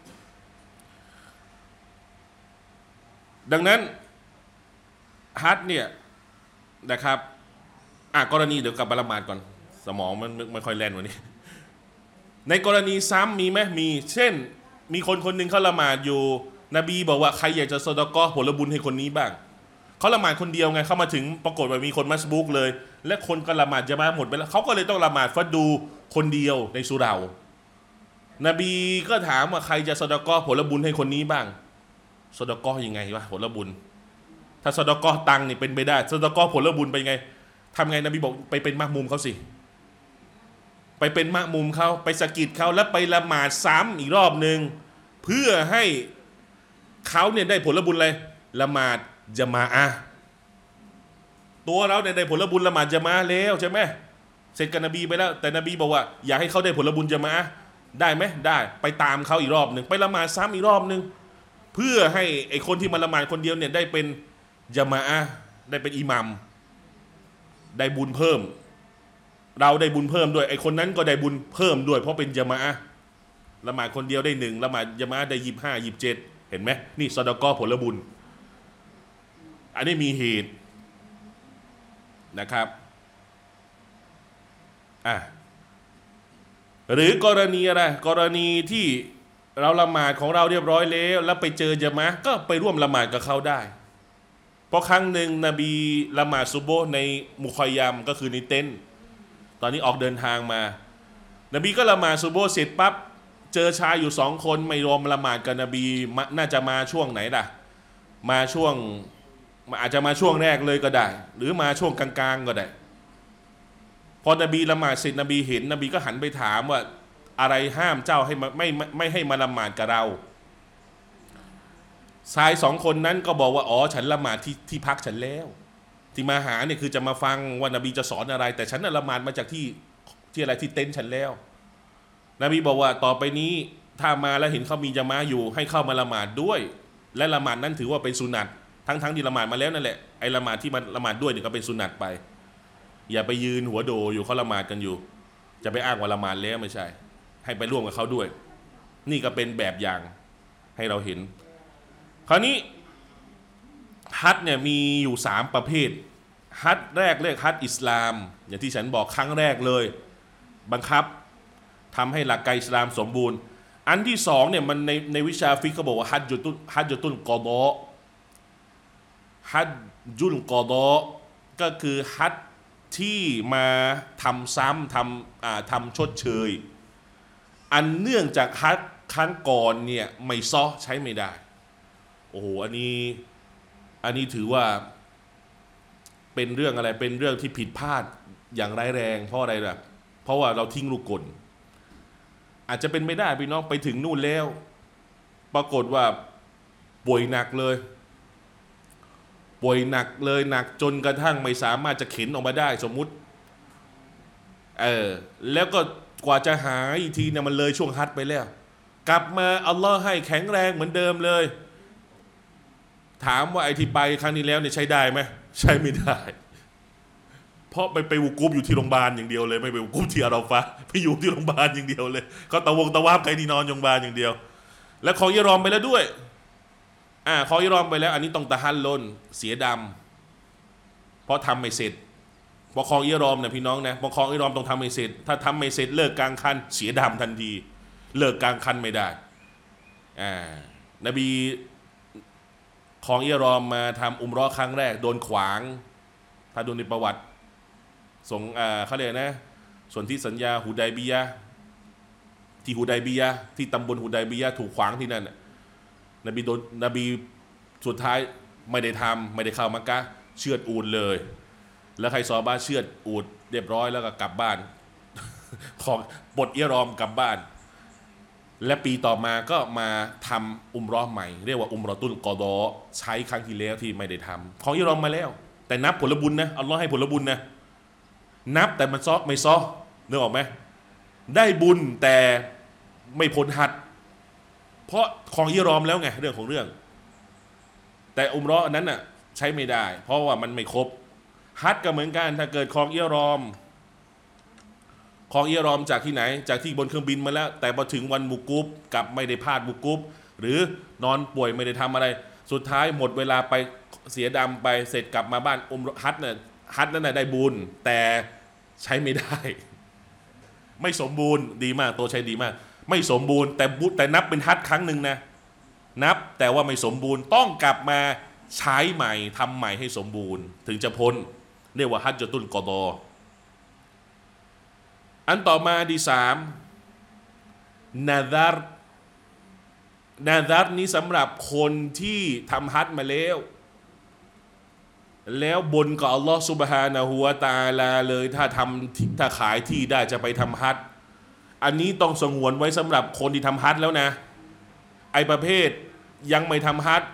ดังนั้นฮัจญ์เนี่ยนะครับกรณีเดี๋ยวกลับมาละหมาดก่อนสมองมันไม่ค่อยแล่นวันนี้ในกรณีซ้ำมีไหมมีเช่นมีคนหนึ่งเขาละหมาดอยู่นบีบอกว่าใครอยากจะซอดาเกาะห์ผลบุญให้คนนี้บ้างเขาละหมาดคนเดียวไงเขามาถึงปรากฏว่ามีคนมัสบูกเลยและคนก็ละหมาดจะมาหมดไปแล้วเขาก็เลยต้องละหมาดฟัดดูคนเดียวในสุเหร่านบีก็ถามว่าใครจะซอดาเกาะห์ผลบุญให้คนนี้บ้างซอดาเกาะห์ยังไงวะผลบุญถ้าซอดาเกาะห์ตังนี่เป็นไปได้ซอดาเกาะห์ผลบุญไปไงทำไงนบีบอกไปเป็นมะมุมเขาสิไปเป็นมะมุมเขาไปสะกิดเขาแล้วไปละหมาดซ้ำอีกรอบหนึ่งเพื่อให้เขาเนี่ยได้ผลบุญอะไรละหมาดญะมาอะห์ตัวเราเนี่ยได้ผลบุญละหมาดญะมาอะห์แล้วใช่ไหมเสร็จกับนบีไปแล้วแต่นบีบอกว่าอยากให้เขาได้ผลบุญญะมาอะห์ได้ไหมได้ไปตามเขาอีกรอบหนึ่งไปละหมาดซ้ำอีกรอบหนึ่งเพื่อให้ไอ้คนที่มาละหมาดคนเดียวเนี่ยได้เป็นญะมาอะห์ได้เป็นอิหมัมได้บุญเพิ่มเราได้บุญเพิ่มด้วยไอ้คนนั้นก็ได้บุญเพิ่มด้วยเพราะเป็นญะมาอะห์ละหมาดคนเดียวได้หนึ่งละหมาดญะมาอะห์ได้25 27เห็นไหมนี่ซอดาเกาะห์ผลบุญอันนี้มีเหตุนะครับหรือกรณีอะไรกรณีที่เราละหมาดของเราเรียบร้อยแล้วไปเจอญะมาอะห์ก็ไปร่วมละหมาดกับเขาได้เพราะครั้งหนึ่งนบีละหมาดซุบฮ์ในมุคอยยัมก็คือในเต็นท์ตอนนี้ออกเดินทางมานบีก็ละหมาดซุบฮ์เสร็จปั๊บเจอชายอยู่2 คนไม่รวมละหมาดกับนบีน่าจะมาช่วงไหนล่ะมาช่วงอาจจะมาช่วงแรกเลยก็ได้หรือมาช่วงกลางๆก็ได้พอนบีละหมาดเสร็จนบีเห็นนบีก็หันไปถามว่าอะไรห้ามเจ้าให้ไม่ให้มาละหมาดกับเราชาย2 คนนั้นก็บอกว่าอ๋อฉันละหมาดที่พักฉันแล้วที่มาหาเนี่ยคือจะมาฟังว่านบีจะสอนอะไรแต่ฉันละหมาดมาจากที่อะไรที่เต็นท์ฉันแล้วนบีบอกว่าต่อไปนี้ถ้ามาแล้วเห็นเขามีญะมาอะห์อยู่ให้เข้ามาละหมาดด้วยและละหมาดนั้นถือว่าเป็นสุนัตทั้งที่ละหมาดมาแล้วนั่นแหละไอ้ละหมาดที่มันละหมาดด้วยเนี่ยก็เป็นสุนัตไปอย่าไปยืนหัวโดอยู่เขาละหมาดกันอยู่จะไปอ้างว่าละหมาดแล้วไม่ใช่ให้ไปร่วมกับเขาด้วยนี่ก็เป็นแบบอย่างให้เราเห็นคราวนี้ฮัจญ์เนี่ยมีอยู่3 ประเภทฮัจญ์แรกเรียกฮัจญ์อิสลามอย่างที่ฉันบอกครั้งแรกเลยบังคับทำให้หลักการอิสลามสมบูรณ์อันที่2เนี่ยมันในวิชาฟิกเขาบอกว่าฮัจญ์ตุลกอฎอฮัจญุลกอฎอก็คือฮัจญ์ที่มาทำซ้ำทำชดเชยอันเนื่องจากฮัจญ์ครั้งก่อนเนี่ยไม่ซอใช้ไม่ได้โอ้โหอันนี้ถือว่าเป็นเรื่องอะไรเป็นเรื่องที่ผิดพลาดอย่างร้ายแรงเพราะอะไรล่ะเพราะว่าเราทิ้งลูกกลอาจจะเป็นไม่ได้พี่น้องไปถึงนู่นแล้วปรากฏว่าป่วยหนักเลยหนักจนกระทั่งไม่สามารถจะเข็นออกมาได้สมมุติแล้วก็กว่าจะหายอีกทีเนี่ยมันเลยช่วงฮัจญ์ไปแล้วกลับมาอัลลอฮ์ให้แข็งแรงเหมือนเดิมเลยถามว่าไอ้ที่ไปครั้งนี้แล้วเนี่ยใช้ได้ไหมใช้ไม่ได้เพราะไปวุกุฟอยู่ที่โรงพยาบาลอย่างเดียวเลยไม่ไปวุกุฟที่อาราฟะห์ไปอยู่ที่โรงพยาบาลอย่างเดียวเลยก็ตะวาบใครที่นอนโรงพยาบาลอย่างเดียวแล้วของอิหรอมไปแล้วด้วยของอิหรอมไปแล้วอันนี้ต้องตะฮัลลุลเสียดำเพราะทำไม่เสร็จพอของอิหรอมเนี่ยพี่น้องนะพอของอิหรอมต้องทำไม่เสร็จถ้าทำไม่เสร็จเลิกกลางคันเสียดำทันทีเลิกกลางคันไม่ได้นบีของอิหรอมมาทำอุมเราะห์ครั้งแรกโดนขวางถ้าดูในประวัติส่งเขาเรียกนะส่วนที่สัญญาฮุดัยบียะห์ที่ฮุดัยบียะห์ที่ตำบลฮุดัยบียะห์ถูกขวางที่นั่นนบีสุดท้ายไม่ได้เข้ามักกะฮ์เชือดอูฐเลยแล้วใครซอฮาบะห์เชือดอูฐเรียบร้อยแล้วก็กลับบ้านของปลดอิหรอมกลับบ้านและปีต่อมาก็มาทำอุมเราะห์ใหม่เรียกว่าอุมเราะตุลกอฎอใช้ครั้งที่แล้วที่ไม่ได้ทำของอิหรอมมาแล้วแต่นับผลบุญนะอัลลอฮ์ให้ผลบุญนะนับแต่มันไม่ซอนึกออกไหมได้บุญแต่ไม่พ้นฮัจญ์เพราะของอิหรอมแล้วไงเรื่องของเรื่องแต่อุมเราะห์นั้นน่ะใช้ไม่ได้เพราะว่ามันไม่ครบฮัจญ์ก็เหมือนกันถ้าเกิดของอิหรอมจากที่ไหนจากที่บนเครื่องบินมาแล้วแต่พอถึงวันวุกุฟกลับไม่ได้พลาดวุกุฟหรือนอนป่วยไม่ได้ทำอะไรสุดท้ายหมดเวลาไปเสียดำไปเสร็จกลับมาบ้านฮัจญ์นั่นน่ะได้บุญแต่ใช้ไม่ได้ไม่สมบูรณ์ดีมากตัวใช้ดีมากไม่สมบูรณ์แต่นับเป็นฮัจญ์ครั้งหนึ่งนะนับแต่ว่าไม่สมบูรณ์ต้องกลับมาใช้ใหม่ทำใหม่ให้สมบูรณ์ถึงจะพ้นเรียกว่าฮัจญะตุลกอฎออันต่อมาที่3นาซัรนี้สำหรับคนที่ทำฮัจญ์มาแล้วบนกับอัลลอฮฺซุบฮานะฮูวะตะอาลาเลยถ้าขายที่ได้จะไปทำฮัจญ์อันนี้ต้องสงวนไว้สำหรับคนที่ทำฮัจญ์แล้วนะไอประเภทยังไม่ทำฮัจญ์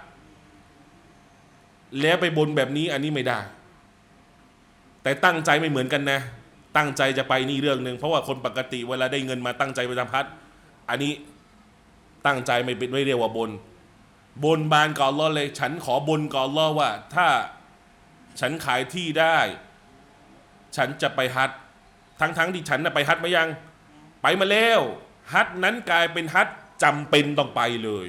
แล้วไปบนแบบนี้อันนี้ไม่ได้แต่ตั้งใจไม่เหมือนกันนะตั้งใจจะไปนี่เรื่องหนึ่งเพราะว่าคนปกติเวลาได้เงินมาตั้งใจไปทำฮัจญ์อันนี้ตั้งใจไม่เรียกว่าบนบานกับอัลลอฮ์เลยฉันขอบนกับอัลลอฮ์ว่าถ้าฉันขายที่ได้ฉันจะไปฮัจญ์ทั้งที่ฉันไปฮัจญ์มายังไปมาแล้วฮัจญ์นั้นกลายเป็นฮัจญ์จำเป็นต้องไปเลย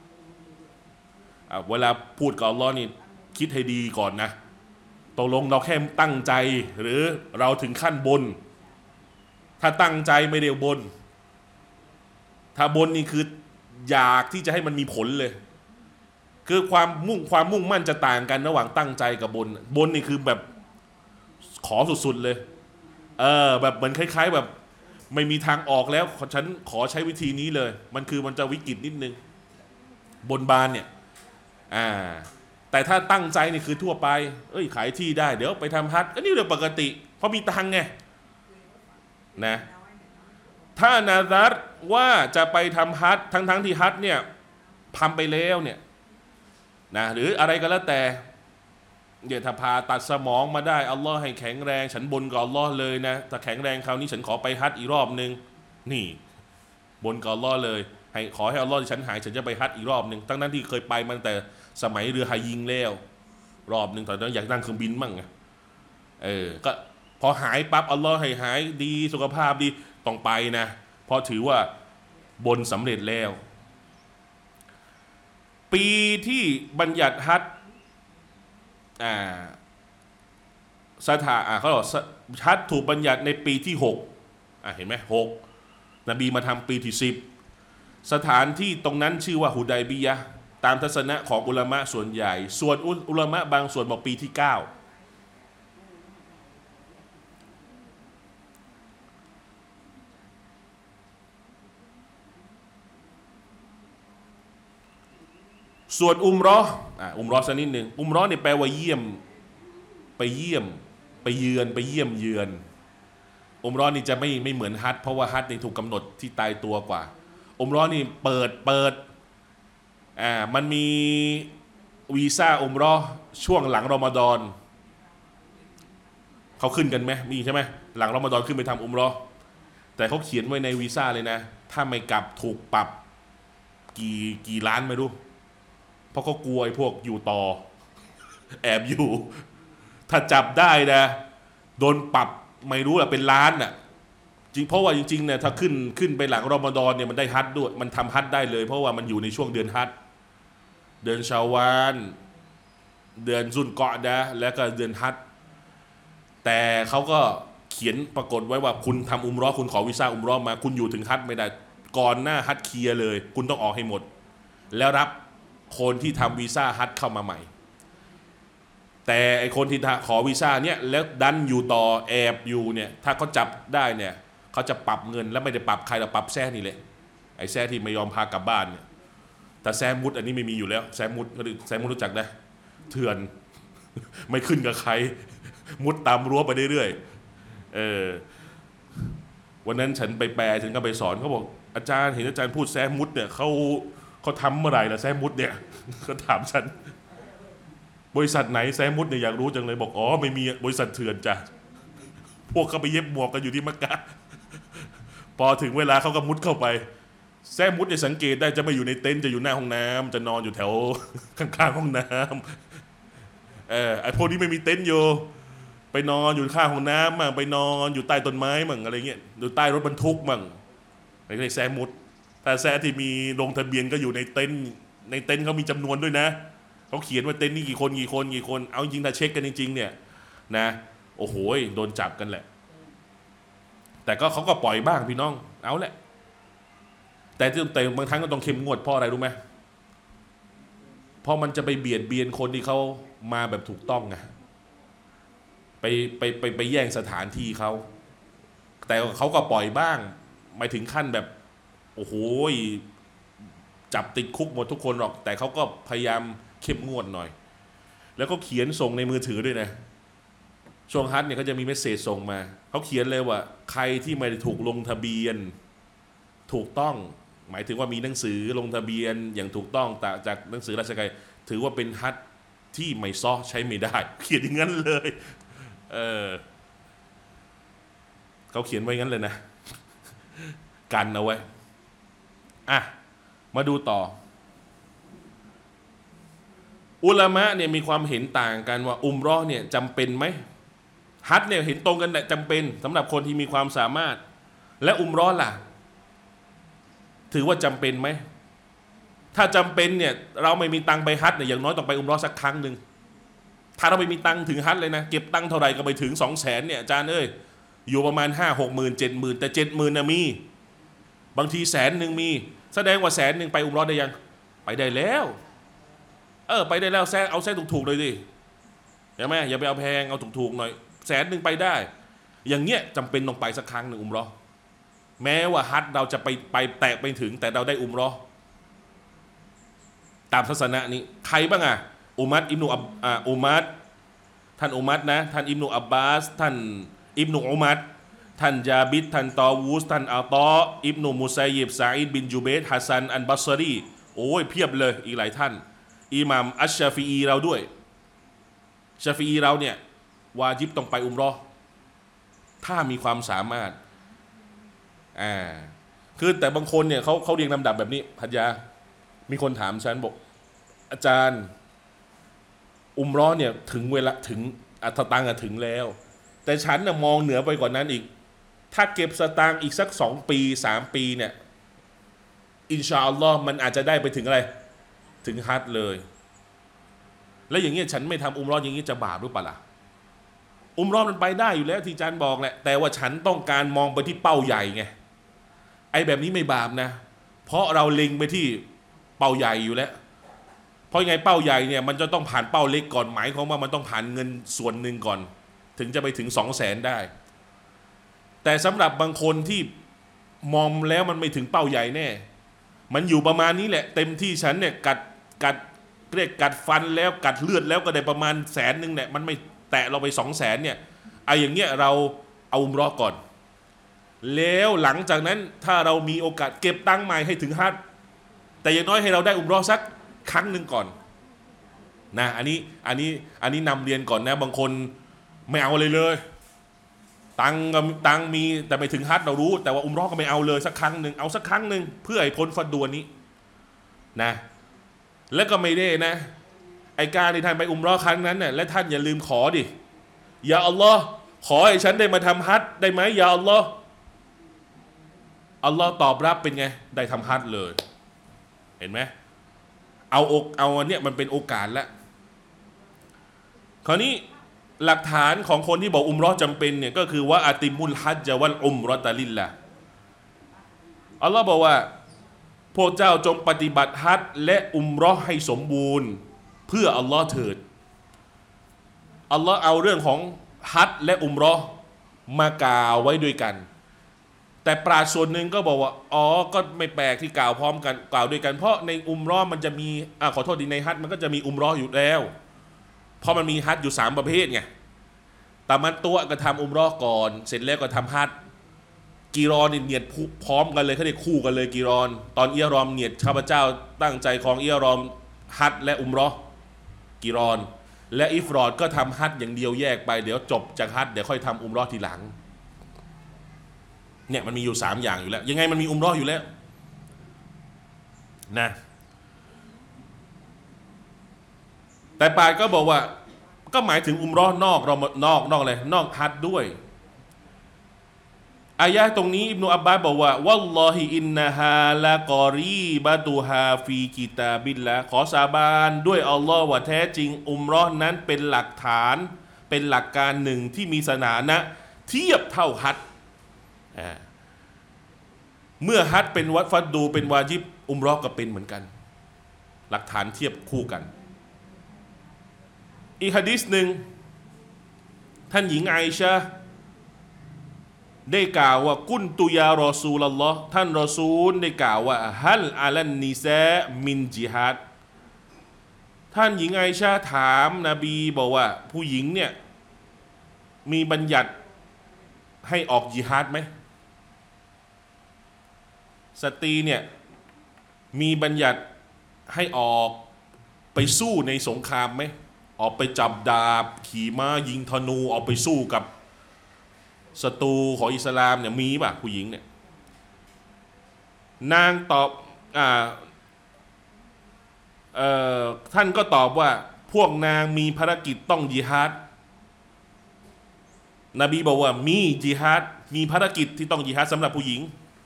เวลาพูดกับอัลลอฮ์นี่คิดให้ดีก่อนนะตกลงเราแค่ตั้งใจหรือเราถึงขั้นบนถ้าตั้งใจไม่ได้บนถ้าบนนี่คืออยากที่จะให้มันมีผลเลยคือความมุ่งมั่นจะต่างกันระหว่างตั้งใจกับบนนี่คือแบบขอสุดๆเลยแบบเหมือนคล้ายๆแบบไม่มีทางออกแล้วฉันขอใช้วิธีนี้เลยมันจะวิกฤตนิดนึงบนบานเนี่ยแต่ถ้าตั้งใจนี่คือทั่วไปขายที่ได้เดี๋ยวไปทำฮัจญ์ก็นี่เรื่องปกติเพราะมีตังไงนะถ้านาซัรว่าจะไปทำฮัจญ์ทั้งที่ฮัจญ์เนี่ยทำไปแล้วเนี่ยนะหรืออะไรก็แล้วแต่ถ้าพาตัดสมองมาได้อัลลอฮ์ให้แข็งแรงฉันบนกับอัลลอฮ์เลยนะถ้าแข็งแรงคราวนี้ฉันขอไปฮัจญ์อีกรอบนึงนี่บนกับอัลลอฮ์เลยขอให้อัลลอฮ์ฉันหายฉันจะไปฮัจญ์อีกรอบนึงทั้งนั้นที่เคยไปมาตั้งแต่สมัยเรือฮายิงแล้วรอบนึงตอนนั้นอยากนั่งเครื่องบินมั่งก็พอหายปั๊บอัลลอฮ์ให้หายดีสุขภาพดีต้องไปนะเพราะถือว่าบนสำเร็จแล้วปีที่บัญญัติฮัจญ์เขาบอกฮัจญ์ถูกบัญญัติในปีที่6เห็นไหม6นบีมาทำปีที่10สถานที่ตรงนั้นชื่อว่าฮุดัยบียะห์ตามทัศนะของอุลามะส่วนใหญ่ส่วนอุลามะบางส่วนบอกปีที่9ส่วนอุมเราะห์สักนิดหนึ่งอุมเราะห์เนี่ยแปลว่าเยี่ยมไปเยือนอุมเราะห์นี่จะไม่เหมือนฮัจญ์เพราะว่าฮัจญ์นี่ถูกกำหนดที่ตายตัวกว่าอุมเราะห์นี่เปิดมันมีวีซ่าอุมเราะห์ช่วงหลังรอมฎอนเขาขึ้นกันไหมมีใช่ไหมหลังรอมฎอนขึ้นไปทำอุมเราะห์แต่เขาเขียนไว้ในวีซ่าเลยนะถ้าไม่กลับถูกปรับกี่ล้านไม่รู้เพราะเขากลัวไอ้พวกอยู่ต่อแอบอยู่ถ้าจับได้นะโดนปรับไม่รู้แหละเป็นล้านน่ะจริงเพราะว่าจริงๆเนี่ยถ้าขึ้นไปหลังรอมฎอนเนี่ยมันได้ฮัจญ์ด้วยมันทำฮัจญ์ได้เลยเพราะว่ามันอยู่ในช่วงเดือนฮัจญ์เดือนชาวาลเดือนซุลกออดะห์แล้วก็เดือนฮัจญ์แต่เขาก็เขียนปรากฏไว้ว่าคุณทำอุมเราะห์คุณขอวีซ่าอุมเราะห์มาคุณอยู่ถึงฮัจญ์ไม่ได้ก่อนหน้าฮัจญ์เคลียร์เลยคุณต้องออกให้หมดแล้วรับคนที่ทำวีซ่าฮัจญ์เข้ามาใหม่แต่ไอคนที่ขอวีซ่าเนี่ยแล้วดันอยู่ต่อแอบอยู่เนี่ยถ้าเขาจับได้เนี่ยเขาจะปรับเงินแล้วไม่ได้ปรับใครเราปรับแซ่นี่แหละไอแซ่ที่ไม่ยอมพากลับบ้านเนี่ยแต่แซมมุดอันนี้ไม่มีอยู่แล้วแซมมุดรู้จักนะเถื่อนไม่ขึ้นกับใครมุดตามรั้วไปเรื่อยวันนั้นฉันไปแปลฉันก็ไปสอนเขาบอกอาจารย์เห็นอาจารย์พูดแซมมุดเนี่ยเขาทำเมื่อไหร่ล่ะแซมมุดเนี่ยเขาถามฉันบริษัทไหนแซมมุดเนี่ยอยากรู้จังเลยบอกอ๋อไม่มีบริษัทเถื่อนจ้ะพวกเขาไปเย็บหมวกกันอยู่ที่มักกะพอถึงเวลาเขาก็มุดเข้าไปแซมมุดเนี่ยสังเกตได้จะไม่อยู่ในเต็นท์จะอยู่หน้าห้องน้ำจะนอนอยู่แถวข้างๆห้องน้ำไอ้พวกนี้ไม่มีเต็นท์อยู่ไปนอนอยู่ข้างห้องน้ำมั่งไปนอนอยู่ใต้ต้นไม้มั่งอะไรเงี้ยอยู่ใต้รถบรรทุกมั่งอะไรเรียกแซมมุดแต่แซที่มีลงทะเบียนก็อยู่ในเต็นท์เขามีจำนวนด้วยนะเขาเขียนว่าเต็นท์นี่กี่คนเอาจริงถ้าเช็คกันจริงๆเนี่ยนะโอ้โหโดนจับกันแหละแต่ก็เขาก็ปล่อยบ้างพี่น้องเอาแหละแต่บางครั้งก็ต้องเข้มงวดเพราะอะไรรู้ไหมเพราะมันจะไปเบียดเบียนคนที่เขามาแบบถูกต้องไงไปแย่งสถานที่เขาแต่เขาก็ปล่อยบ้างไม่ถึงขั้นแบบโอ้โหจับติดคุกหมดทุกคนหรอกแต่เขาก็พยายามเข้มงวดหน่อยแล้วก็เขียนส่งในมือถือด้วยนะช่วงฮัจญ์เนี่ยเขาจะมีเมสเสจส่งมาเขาเขียนเลยว่าใครที่ไม่ได้ถูกลงทะเบียนถูกต้องหมายถึงว่ามีหนังสือลงทะเบียนอย่างถูกต้องจากหนังสือราชการถือว่าเป็นฮัจญ์ที่ไม่ซ้อใช้ไม่ได้เขียนอย่างนั้นเลยเขาเขียนไว้งั้นเลยนะกันเอาไว้มาดูต่ออุลามะเนี่ยมีความเห็นต่างกันว่าอุมเราะห์เนี่ยจำเป็นไหมฮัจญ์เนี่ยเห็นตรงกันจำเป็นสำหรับคนที่มีความสามารถและอุมเราะห์ล่ะถือว่าจำเป็นไหมถ้าจำเป็นเนี่ยเราไม่มีตังค์ไปฮัจญ์เนี่ยอย่างน้อยต้องไปอุมเราะห์สักครั้งหนึ่งถ้าเราไม่มีตังค์ถึงฮัจญ์เลยนะเก็บตังค์เท่าไหร่ก็ไปถึง200,000เนี่ยอาจารย์เอ้ยอยู่ประมาณ5-6 หมื่น7 หมื่นแต่70,000นะมีบางที100,000มีแสดงว่า100,000ไปอุมเราะห์ได้ยังไปได้แล้วไปได้แล้วเอาแซถูกๆเลยดิใช่ไหมอย่าไปเอาแพงเอาถูกๆหน่อย100,000ไปได้อย่างเงี้ยจำเป็นต้องไปสักครั้งหนึ่งอุมเราะห์แม้ว่าฮัจญ์เราจะไปแตะไปถึงแต่เราได้อุมเราะห์ตามศาสนานี้ใครบ้างอุมัรอิบนุอุมัรท่านอุมัรนะท่านอิบนุอับบาสท่านอิบนุอุมัรท่านจาบิดท่านตอวูสท่านอัตออิบนุมุซัยยิบซาอิดบินจูเบตฮัสซันอันบัสรีโอ้ยเพียบเลยอีกหลายท่านอิหม่ามอัชชาฟีอีเราด้วยชาฟีอีเราเนี่ยวาญิบต้องไปอุมเราะห์ถ้ามีความสามารถคือแต่บางคนเนี่ยเขาเรียงลำดับแบบนี้พัทยามีคนถามฉันบอกอาจารย์อุมเราะห์เนี่ยถึงเวลาถึงสตางค์ถึงแล้วแต่ฉันน่ะมองเหนือไปกว่านั้นอีกถ้าเก็บสตางค์อีกสัก2 ปี 3 ปีเนี่ยอินชาอัลลอฮ์มันอาจจะได้ไปถึงอะไรถึงฮัจญ์เลยแล้วอย่างเงี้ยฉันไม่ทำอุมเราะห์อย่างงี้จะบาปหรือเปล่าล่ะอุมเราะห์มันไปได้อยู่แล้วที่อาจารย์บอกแหละแต่ว่าฉันต้องการมองไปที่เป้าใหญ่ไงไอ้แบบนี้ไม่บาปนะเพราะเราเล็งไปที่เป้าใหญ่อยู่แล้วเพราะยังไงเป้าใหญ่เนี่ยมันจะต้องผ่านเป้าเล็กก่อนหมายของว่ามันต้องผ่านเงินส่วนหนึ่งก่อนถึงจะไปถึง200,000ได้แต่สำหรับบางคนที่มองแล้วมันไม่ถึงเป้าใหญ่แน่มันอยู่ประมาณนี้แหละเต็มที่ฉันเนี่ยเรียกกัดฟันแล้วกัดเลือดแล้วก็ได้ประมาณ100,000เนี่ยมันไม่แตะเราไป200,000เนี่ยไอ้อย่างเงี้ยเราเอาอุมเราะห์ก่อนแล้วหลังจากนั้นถ้าเรามีโอกาสเก็บตังค์ใหม่ให้ถึงฮัจญ์แต่อย่างน้อยให้เราได้อุมเราะห์สักครั้งหนึ่งก่อนนะอันนี้นำเรียนก่อนนะบางคนไม่เอาเลยตังมีแต่ไม่ถึงฮัจญ์เรารู้แต่ว่าอุมเราะห์ก็ไม่เอาเลยสักครั้งหนึ่งเอาสักครั้งหนึ่งเพื่อให้พ้นฟัดดวนนี้นะแล้วก็ไม่ได้นะไอการที่ท่านไปอุมเราะห์ครั้งนั้นเนี่ยและท่านอย่าลืมขอดิยาอัลลอฮ์ขอให้ฉันได้มาทำฮัจญ์ได้ไหมยาอัลลอฮ์อัลลอฮ์ตอบรับเป็นไงได้ทำฮัจญ์เลยเห็นไหมเอาอันเนี้ยมันเป็นโอกาสแล้วคราวนี้หลักฐานของคนที่บอกอุมเราะห์จำเป็นเนี่ยก็คือว่าอาติมุลฮัจญะวัลอุมเราะตะลิลละอัลลอฮ์บอกว่าพวกเจ้าจงปฏิบัติฮัจญ์และอุมเราะห์ให้สมบูรณ์เพื่ออัลลอฮ์เถิดอัลลอฮ์เอาเรื่องของฮัจญ์และอุมเราะห์มากล่าวไว้ด้วยกันแต่ปราชญ์ส่วนหนึ่งก็บอกว่าก็ไม่แปลกที่กล่าวพร้อมกันกล่าวด้วยกันเพราะในอุมเราะห์มันจะมีขอโทษดีในฮัจญ์มันก็จะมีอุมเราะห์อยู่แล้วเพราะมันมีฮัจญ์อยู่3 ประเภทไงแต่มันตัวก็ทำอุมเราะห์ก่อนเสร็จแล้วก็ทำฮัจญ์กีรอนเนียดพร้อมกันเลยเขาเรียกคู่กันเลยกีรอนตอนเอียรอมเนียดข้าพเจ้าตั้งใจของเอียรอมฮัจญ์และอุมเราะห์กีรอนและอิฟรอดก็ทำฮัจญ์อย่างเดียวแยกไปเดี๋ยวจบจากฮัจญ์เดี๋ยวค่อยทำอุมเราะห์ทีหลังเนี่ยมันมีอยู่3 อย่างอยู่แล้วยังไงมันมีอุมเราะห์อยู่แล้วนะแต่ปาดก็บอกว่าก็หมายถึงอุมเราะห์นอกอะไรนอกฮัจญ์ด้วยอายะห์ตรงนี้อิบนุอับบาสบอกว่าวัลลอฮิอินนะฮาละกอรีบะตุฮาฟีกิตาบิลละขอสาบานด้วยอัลลอฮ์ว่าแท้จริงอุมเราะห์นั้นเป็นหลักฐานเป็นหลักการหนึ่งที่มีสถานะเทียบเท่าฮัจญ์เมื่อฮัจญ์เป็นวัดฟัดดูเป็นวาญิบอุมเราะห์ก็เป็นเหมือนกันหลักฐานเทียบคู่กันอีกหะดีษหนึ่งท่านหญิงไอชะห์ได้กล่าวว่ากุนตุยารอซูลัลลอฮ์ท่านรอซูลได้กล่าวว่าฮัลอาลันนิซามินจิฮัดท่านหญิงไอชะห์ถามนบีบอกว่าผู้หญิงเนี่ยมีบัญญัติให้ออกจิฮัดไหมสตรีเนี่ยมีบัญญัติให้ออกไปสู้ในสงครามไหมออกไปจับดาบขี่ม้ายิงธนูออกไปสู้กับศัตรูของอิสลามเนี่ยมีป่ะผู้หญิงเนี่ยนางตอบท่านก็ตอบว่าพวกนางมีภารกิจต้องญิฮาดนบีบอกว่ามีญิฮาดมีภารกิจที่ต้องญิฮาดสำหรับผู้หญิง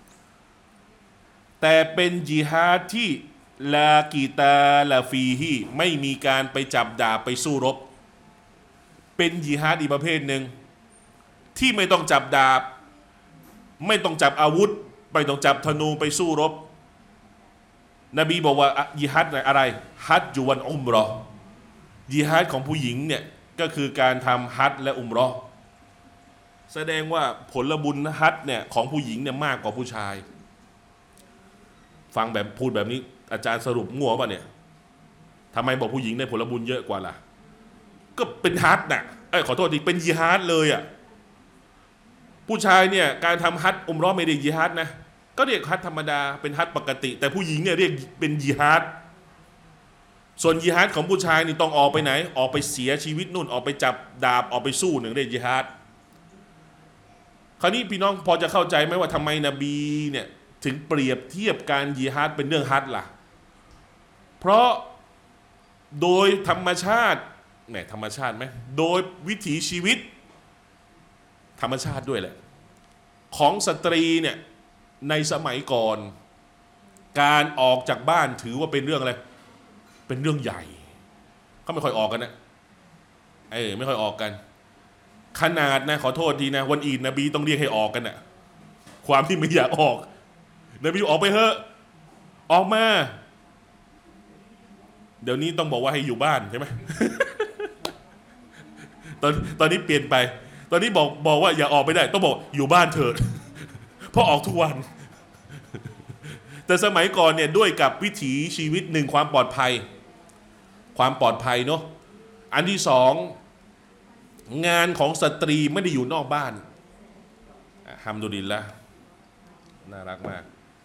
แต่เป็นญิฮาดที่ลากีตาลาฟีฮีไม่มีการไปจับดาบไปสู้รบเป็นญิฮาดอีกประเภทหนึ่งที่ไม่ต้องจับดาบไม่ต้องจับอาวุธไม่ต้องจับธนูไปสู้รบนบีบอกว่าญิฮาดอะไรฮัจญุวันอุมเราะห์ญิฮาดของผู้หญิงเนี่ยก็คือการทำฮัจญ์และอุมเราะห์แสดงว่าผลบุญฮัจญ์เนี่ยของผู้หญิงเนี่ยมากกว่าผู้ชายฟังแบบพูดแบบนี้อาจารย์สรุปงัวป่ะเนี่ยทำไมบอกผู้หญิงได้ผลบุญเยอะกว่าล่ะก็เป็นฮัจญ์น่ะขอโทษทีเป็นญิฮาดเลยอ่ะผู้ชายเนี่ยการทำฮัจญ์อุมเราะห์ไม่ได้ญิฮาดนะก็เรียกฮัจญ์ธรรมดาเป็นฮัจญ์ปกติแต่ผู้หญิงเนี่ยเรียกเป็นญิฮาดส่วนญิฮาดของผู้ชายนี่ต้องออกไปไหนออกไปเสียชีวิตนู่นออกไปจับดาบออกไปสู้หนึ่งเรียกญิฮาดคราวนี้พี่น้องพอจะเข้าใจไหมว่าทำไมนบีเนี่ยถึงเปรียบเทียบการญิฮาดเป็นเรื่องฮัจญ์ล่ะเพราะโดยธรรมชาติแหมธรรมชาติไหมโดยวิถีชีวิตธรรมชาติด้วยแหละของสตรีเนี่ยในสมัยก่อนการออกจากบ้านถือว่าเป็นเรื่องอะไรเป็นเรื่องใหญ่เขาไม่ค่อยออกกันนะไม่ค่อยออกกันขนาดนะขอโทษทีนะวันอีดนบีต้องเรียกให้ออกกันนะความที่ไม่อยากออกนบีออกไปเถอะออกมาเดี๋ยวนี้ต้องบอกว่าให้อยู่บ้านใช่ไหม ตอนนี้เปลี่ยนไปตอนนี้บอกว่าอย่าออกไปได้ต้องบอกอยู่บ้านเถิด เพราะออกทุกวัน แต่สมัยก่อนเนี่ยด้วยกับวิถีชีวิตหนึ่งความปลอดภัยเนาะอันที่สองงานของสตรีไม่ได้อยู่นอกบ้านฮัมดุลิลละห์น่ารักมาก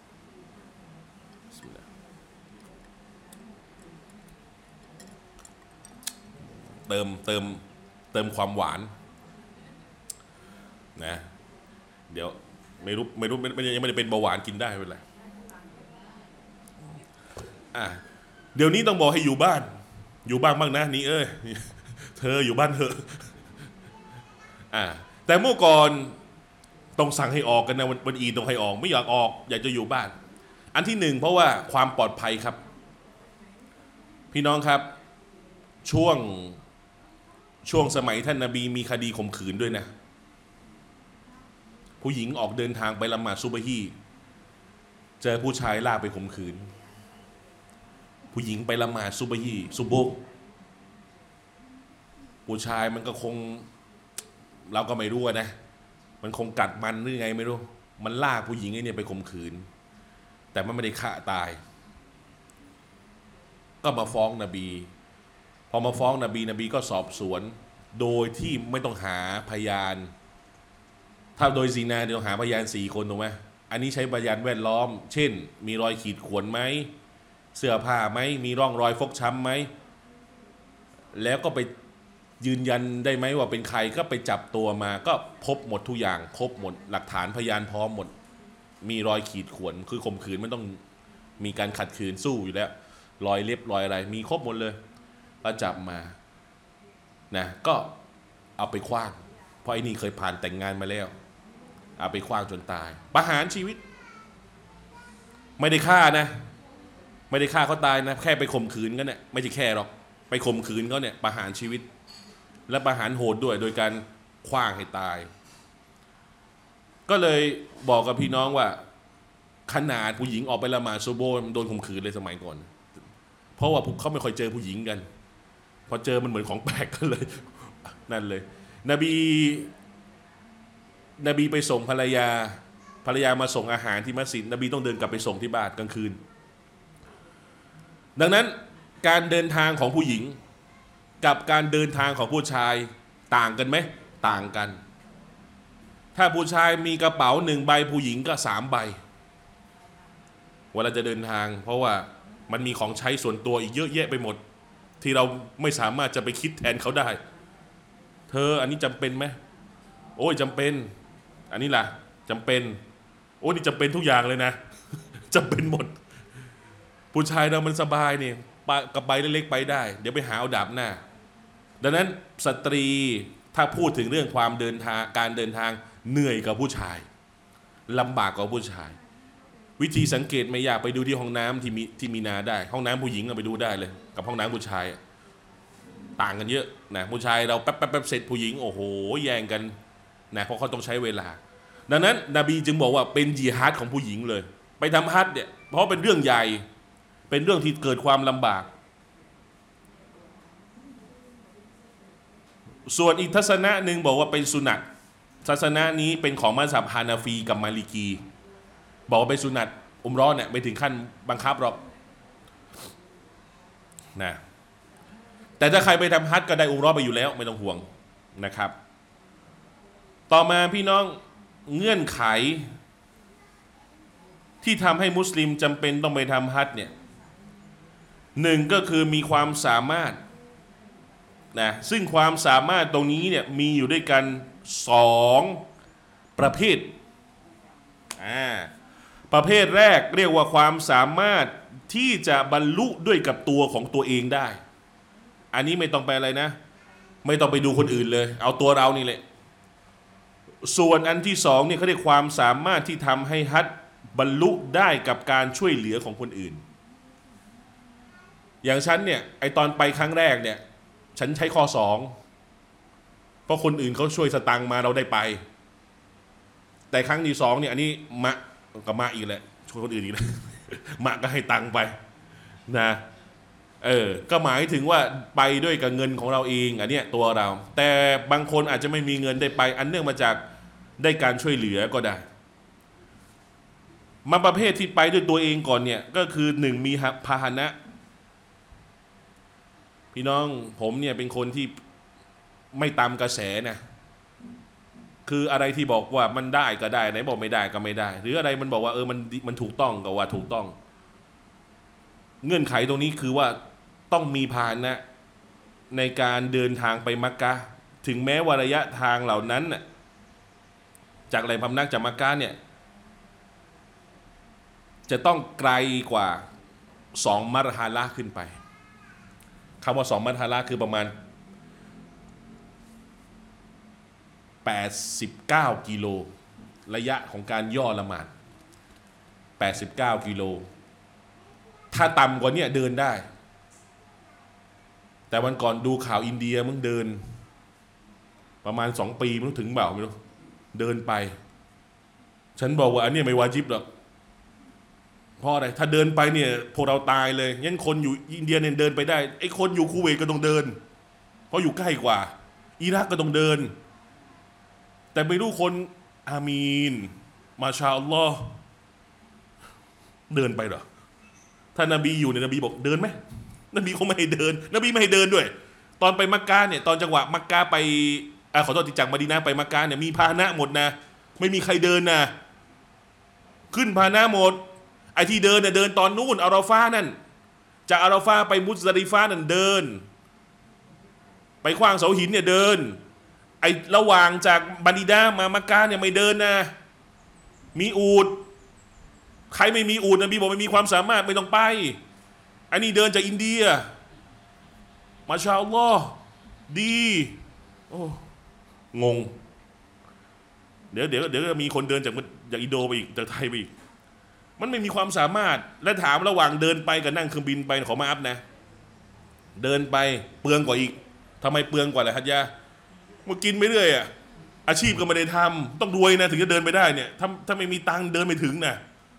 เติมความหวานนะเดี๋ยวไม่รู้ยังไม่ได้เป็นเบาหวานกินได้ไม่เป็นไรเดี๋ยวนี้ต้องบอกให้อยู่บ้านบ้างนะนี่เธออยู่บ้านเถอะแต่เมื่อก่อนต้องสั่งให้ออกกันนะวันอีต้องให้ออกไม่อยากออกอยากจะอยู่บ้านอันที่หนึ่งเพราะว่าความปลอดภัยครับพี่น้องครับช่วงสมัยท่านนบีมีคดีข่มขืนด้วยนะผู้หญิงออกเดินทางไปละหมาดซุบฮีเจอผู้ชายลากไปข่มขืนผู้หญิงไปละหมาดซุบฮีซุบกผู้ชายมันก็คงเราก็ไม่รู้นะมันคงกัดมันหรือไงไม่รู้มันลากผู้หญิงไอ้เนี่ยไปข่มขืนแต่มันไม่ได้ฆ่าตายก็มาฟ้องนบีพอมาฟ้องนบีก็สอบสวนโดยที่ไม่ต้องหาพยานถ้าโดยซีนาเดี๋ยวหาพยาน4 คนถูกไหมอันนี้ใช้พยานแวดล้อมเช่นมีรอยขีดข่วนไหมเสื้อผ้าไหมมีร่องรอยฟกช้ำไหมแล้วก็ไปยืนยันได้ไหมว่าเป็นใครก็ไปจับตัวมาก็พบหมดทุกอย่างครบหมดหลักฐานพยานพร้อมหมดมีรอยขีดข่วนคือข่มขืนมันต้องมีการขัดขืนสู้อยู่แล้วรอยเล็บรอยอะไรมีครบหมดเลยก็จับมานะก็เอาไปขว้างเพราะไอ้นี่เคยผ่านแต่งงานมาแล้วเอาไปขว้างจนตายประหารชีวิตไม่ได้ฆ่านะไม่ได้ฆ่าเขาตายนะแค่ไปข่มขืนกันเนี่ยไม่ใช่แค่หรอกไปข่มขืนเขาเนี่ยประหารชีวิตและประหารโหดด้วยโดยการขว้างให้ตายก็เลยบอกกับพี่น้องว่าขนาดผู้หญิงออกไปละหมาดซุบฮ์โดนข่มขืนเลยสมัยก่อนเพราะว่าเขาไม่ค่อยเจอผู้หญิงกันพอเจอมันเหมือนของแปลกกันเลยนั่นเลยนบีไปส่งภรรยามาส่งอาหารที่มัสยิดนบีต้องเดินกลับไปส่งที่บ้านกลางคืนดังนั้นการเดินทางของผู้หญิงกับการเดินทางของผู้ชายต่างกันไหมต่างกันถ้าผู้ชายมีกระเป๋า1 ใบผู้หญิงก็3 ใบเวลาจะเดินทางเพราะว่ามันมีของใช้ส่วนตัวอีกเยอะแยะไปหมดที่เราไม่สามารถจะไปคิดแทนเขาได้เธออันนี้จำเป็นไหมโอ้ยจำเป็นอันนี้ล่ะจำเป็นโอ้นี่จำเป็นทุกอย่างเลยนะ จำเป็นหมดผู้ชายเรามันสบายนี่กับใบเล็กๆไปได้เดี๋ยวไปหาเอาดาบหน้าดังนั้นสตรีถ้าพูดถึงเรื่องความเดินทางการเดินทางเหนื่อยกับผู้ชายลำบากกว่าผู้ชาย วิธีสังเกตไม่ยากไปดูที่ห้องน้ำที่มีนาได้ห้องน้ำผู้หญิงเราไปดูได้เลยกับห้องน้ำผู้ชายต่างกันเยอะนะผู้ชายเราแป๊บเสร็จผู้หญิงโอ้โหแย่งกันนะเพราะเขาต้องใช้เวลาดังนั้นนบีจึงบอกว่าเป็นญิฮาดของผู้หญิงเลยไปทำฮัจญ์เนี่ยเพราะเป็นเรื่องใหญ่เป็นเรื่องที่เกิดความลำบากส่วนอีกทัศนะหนึ่งบอกว่าเป็นสุนัตศาสนานี้เป็นของมัซฮับฮานาฟีกับมาลิกีบอกว่าเป็นสุนัตอุมเราะห์เนี่ยไม่ถึงขั้นบังคับหรอกนะแต่ถ้าใครไปทำฮัจญ์ก็ได้อุมเราะห์ไปอยู่แล้วไม่ต้องห่วงนะครับต่อมาพี่น้องเงื่อนไขที่ทำให้มุสลิมจำเป็นต้องไปทำฮัจญ์เนี่ยหนึ่งก็คือมีความสามารถนะซึ่งความสามารถตรงนี้เนี่ยมีอยู่ด้วยกันสองประเภทประเภทแรกเรียกว่าความสามารถที่จะบรรลุด้วยกับตัวของตัวเองได้อันนี้ไม่ต้องไปอะไรนะไม่ต้องไปดูคนอื่นเลยเอาตัวเรานี่แหละส่วนอันที่สองเนี่ยเขาเรียกความสามารถที่ทำให้ฮัจญ์บรรลุได้กับการช่วยเหลือของคนอื่นอย่างฉันเนี่ยไอตอนไปครั้งแรกเนี่ยฉันใช้ข้อสองเพราะคนอื่นเขาช่วยสตังค์มาเราได้ไปแต่ครั้งที่สองเนี่ยอันนี้มะกับมะอีกแหละช่วยคนอื่นอีกแล้ว มะก็ให้ตังค์ไปนะก็หมายถึงว่าไปด้วยกับเงินของเราเองอันเนี้ยตัวเราแต่บางคนอาจจะไม่มีเงินได้ไปอันเนื่องมาจากได้การช่วยเหลือก็ได้มาประเภทที่ไปด้วยตัวเองก่อนเนี่ยก็คือหนึ่งมีพาหนะพี่น้องผมเนี่ยเป็นคนที่ไม่ตามกระแสนะคืออะไรที่บอกว่ามันได้ก็ได้ไหนบอกไม่ได้ก็ไม่ได้หรืออะไรมันบอกว่ามันถูกต้องก็ว่าถูกต้องเงื่อนไขตรงนี้คือว่าต้องมีพาหนะในการเดินทางไปมักกะห์ถึงแม้ว่าระยะทางเหล่านั้นน่ะจากแหล่งพำนักจากมักกะห์เนี่ยจะต้องไกลกว่า2 มัรฮาละห์ขึ้นไปคำว่า2 มัรฮาละห์คือประมาณ89 กิโลระยะของการย่อละหมาด89 กิโลถ้าต่ำกว่านี้เดินได้แต่วันก่อนดูข่าวอินเดียมึงเดินประมาณ2 ปีมึงถึงเปล่าไม่รู้เดินไปฉันบอกว่าอันนี้ไม่วาญิบหรอกเพราะอะไรถ้าเดินไปเนี่ยพวกเราตายเลยงั้นคนอยู่อินเดียเนี่ยเดินไปได้ไอ้คนอยู่คูเวตก็ต้องเดินเพราะอยู่ใกล้กว่าอิรักก็ต้องเดินแต่ไม่รู้คนอามีนมาชาอัลลอฮ์เดินไปเหรอถ้านบีอยู่เนี่ยนบีบอกเดินไหมนบีคงไม่ให้เดินนบีไม่ให้เดินด้วยตอนไปมักกะห์เนี่ยตอนจังหวะมักกะห์ไปขอโทษที่จากมะดีนะห์ไปมักกะห์เนี่ยมีพาหนะหมดนะไม่มีใครเดินนะขึ้นพาหนะหมดไอ้ที่เดินเนี่ยเดินตอนนู้นอาราฟานั่นจากอาราฟาไปมุซดะลิฟะนั่นเดินไปขว้างเสาหินเนี่ยเดินไอ้ระหว่างจากบานิดามามักกะห์เนี่ยไม่เดินนะมีอูฐใครไม่มีอูฐนบีบอกไม่มีความสามารถไม่ต้องไปอันนี้เดินจากอินเดียมาชาอัลลอฮ์ดีโอ้งงเดี๋ยวมีคนเดินจากอินโดไปอีกจากไทยไปอีกมันไม่มีความสามารถและถามระหว่างเดินไปกับนั่งเครื่องบินไปขอมาอัพนะเดินไปเปลืองกว่าอีกทำไมเปลืองกว่าล่ะฮัจญะมากินไปเรื่อยอ่ะอาชีพก็ไม่ได้ทำต้องรวยนะถึงจะเดินไปได้เนี่ยถ้าไม่มีตังค์เดินไม่ถึงนะ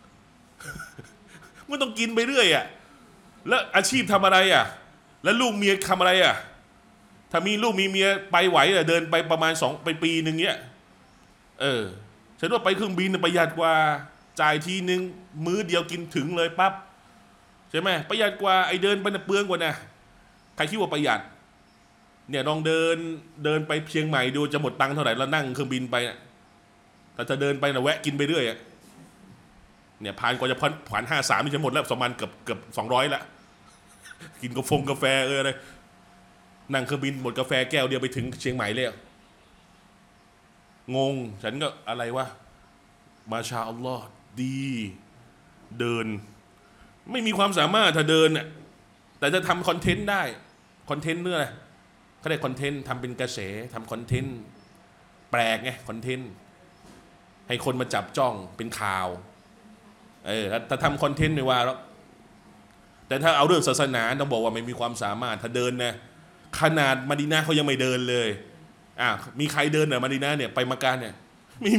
มันต้องกินไปเรื่อยอ่ะแล้วอาชีพทำอะไรอ่ะแล้วลูกเมียทำอะไรอ่ะถ้ามีลูกมีเมียไปไหวอ่ะเดินไปประมาณ2 ปีนึงเนี้ยฉันว่าไปเครื่องบินประหยัดกว่าจ่ายทีนึงมื้อเดียวกินถึงเลยปั๊บใช่ไหมประหยัดกว่าไอ้เดินไปเปลืองกว่านะใครคิดว่าประหยัดเนี่ยลองเดินไปเชียงใหม่ดูจะหมดตังค์เท่าไหร่แล้วนั่งเครื่องบินไปนะแต่จะเดินไปนะแวะกินไปเรื่อยอ่ะเนี่ยผ่านกว่าจะผ่าน53นี่จะหมดแล้วประมาณเกือบ200ละกินกาแฟอะไรนั่งเครื่องบินหมดกาแฟแก้วเดียวไปถึงเชียงใหม่แล้วงงฉันก็อะไรวะมาชาอัลลอฮ์ดีเดินไม่มีความสามารถถ้าเดินน่ะแต่จะทำคอนเทนต์ได้คอนเทนต์เรื่องอะไรเขาได้คอนเทนต์ทำเป็นกระแสทำคอนเทนต์แปลกไงคอนเทนต์ให้คนมาจับจ้องเป็นข่าวถ้าทำคอนเทนต์ไม่ว่าแล้วแต่ถ้าเอาเรื่องศาสนาต้องบอกว่าไม่มีความสามารถถ้าเดินนะขนาดมะดีนะห์เขายังไม่เดินเลยมีใครเดินเหรอมะดีนะห์เนี่ยไปมักกะฮ์เนี่ยไม่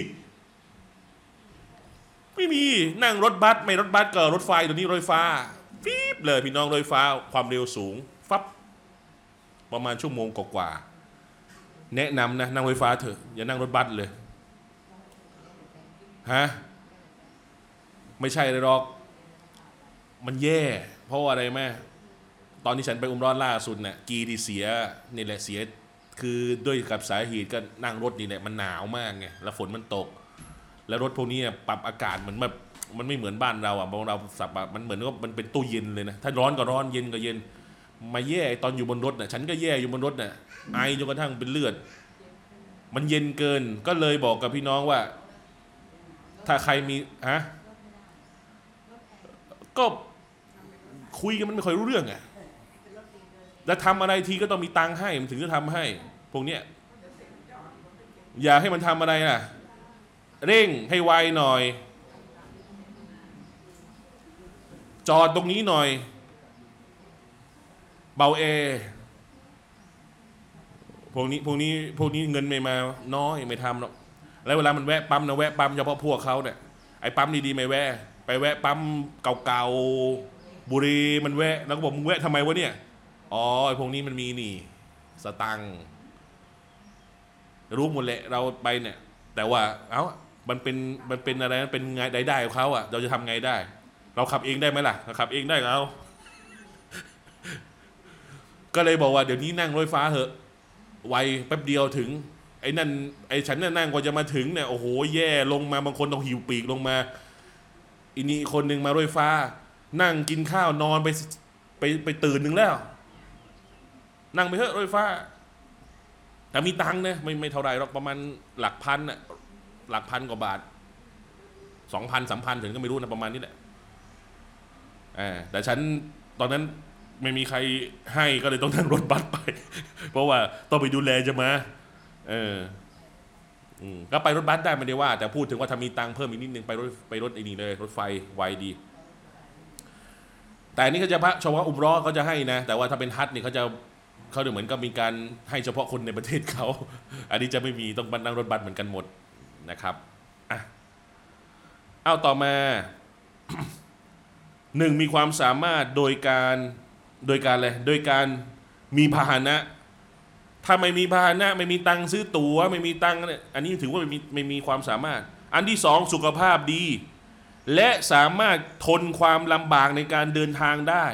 มีนั่งรถบัสไม่รถบัสก็รถไฟเดี๋ยวนี้รถไฟฟ้าฟีบเลยพี่น้องรถไฟฟ้าความเร็วสูงฟับประมาณชั่วโมงกว่าแนะนำนะนั่งรถไฟฟ้าเถอะอย่านั่งรถบัสเลยฮะไม่ใช่เลยหรอกมันแย่เพราะว่าอะไรแม่ตอนที่ฉันไปอุมเราะห์ล่าสุดเนี่ยกีที่เสียนี่แหละเสียคือด้วยกับสาเหตุก็นั่งรถนี่แหละมันหนาวมากไงแล้วฝนมันตกแล้วรถพวกนี้ปรับอากาศเหมือนแบบมันไม่เหมือนบ้านเราบ้านเราสับมันเหมือนว่ามันเป็นตู้เย็นเลยนะถ้าร้อนก็ร้อนเย็นก็เย็นมาแย่ตอนอยู่บนรถน่ะฉันก็แย่อยู่บนรถน่ะไอจนกระทั่งเป็นเลือดมันเย็นเกินก็เลยบอกกับพี่น้องว่าถ้าใครมีก็คุยกันมันไม่ค่อยรู้เรื่องแล้วทำอะไรทีก็ต้องมีตังค์ให้มันถึงจะทำให้พวกเนี้ยอย่าให้มันทำอะไรล่ะเร่งให้ไวหน่อยจอดตรงนี้หน่อยเบาพวกนี้เงินไม่มาน้อยไม่ทำหรอกแล้วเวลามันแวะปั๊มนะแวะปั๊มเฉพาะพวกเขาเนี่ยไอ้ปั๊มดีๆไม่แวะไปแวะปั๊มเก่าๆบุรีมันแวะแล้วก็บอกมึงแวะทำไมวะเนี่ยอ๋อไอ้พวกนี้มันมีนี่สตังค์รู้หมดแหละเราไปเนี่ยแต่ว่ามันเป็นอะไรมันเป็นไงได้ของเขาเราจะทำไงได้เราขับเองได้ไหมล่ะเราขับเองได้เราก็เลยบอกว่าเดี๋ยวนี้นั่งรถไฟฟ้าเหอะไวแป๊บเดียวถึงไอ้นั่นไอ้ฉันนั่งกว่าจะมาถึงเนี่ยโอ้โหแย่ลงมาบางคนต้องหิวปีกลงมาอีนี่คนหนึ่งมารถไฟฟ้านั่งกินข้าวนอนไปตื่นหนึ่งแล้วนั่งไปเถอะรถไฟฟ้าแต่มีตังค์นะไม่เท่าไรหรอกประมาณหลักพันหลักพันกว่าบาท2,000 3,000ถึงก็ไม่รู้นะประมาณนี้แหละแต่ฉันตอนนั้นไม่มีใครให้ก็เลยต้องนั่งรถบัสไปเพราะว่าต้องไปดูแลจะมาก็ไปรถบัสได้ไม่ได้ว่าแต่พูดถึงว่าถ้ามีตังค์เพิ่มอีกนิดนึงไปรถไอ้นี่เลยรถไฟไวดีแต่นี่เขาจะเฉพาะอุมเราะห์เขาจะให้นะแต่ว่าถ้าเป็นฮัจญ์นี่เขาเหมือนกับมีการให้เฉพาะคนในประเทศเขาอันนี้จะไม่มีต้องนั่งรถบัสเหมือนกันหมดนะครับเอาต่อมา 1มีความสามารถโดยการอะไรโดยการมีพาหนะถ้าไม่มีพาหนะไม่มีตังค์ซื้อตั๋วไม่มีตังค์เนี่ยอันนี้ถือว่าไม่มีความสามารถอันที่2สุขภาพดีและสามารถทนความลำบากในการเดินทางได้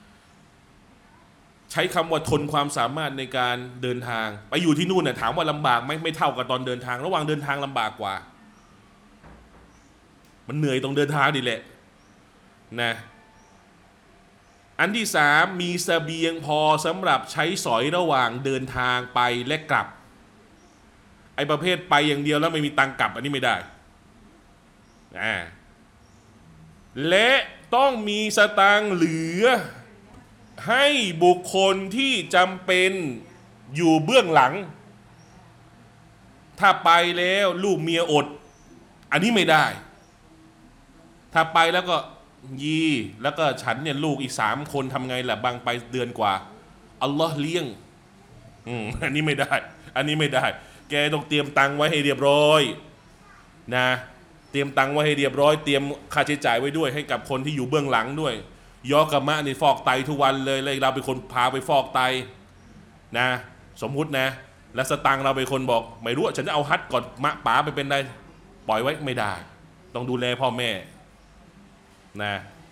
ใช้คำว่าทนความสามารถในการเดินทางไปอยู่ที่นู่นถามว่าลำบากไหมไม่เท่ากับตอนเดินทางระหว่างเดินทางลำบากกว่ามันเหนื่อยตรงเดินทางนี่แหละนะอันที่3มีเสบียงพอสำหรับใช้สอยระหว่างเดินทางไปและกลับไอ้ประเภทไปอย่างเดียวแล้วไม่มีตังค์กลับอันนี้ไม่ได้และต้องมีสตางค์เหลือให้บุคคลที่จำเป็นอยู่เบื้องหลังถ้าไปแล้วลูกเมียอดอันนี้ไม่ได้ถ้าไปแล้วก็แล้วก็ฉันเนี่ยลูกอีก3 คนทำไงล่ะบางไปเดือนกว่าอัลลอฮ์เลี้ยงอันนี้ไม่ได้แกต้องเตรียมตังค์ไว้ให้เรียบร้อยนะเตรียมตังค์ไว้ให้เรียบร้อยเตรียมค่าใช้จ่ายไว้ด้วยให้กับคนที่อยู่เบื้องหลังด้วยยอกะมะนี่ฟอกไตทุกวันเลยเราเป็นคนพาไปฟอกไตนะสมมุตินะและสตังค์เราเป็นคนบอกไม่รู้ฉันจะเอาฮัจญ์ก่อนมะป๋าไปเป็นไรปล่อยไว้ไม่ได้ต้องดูแลพ่อแม่นะ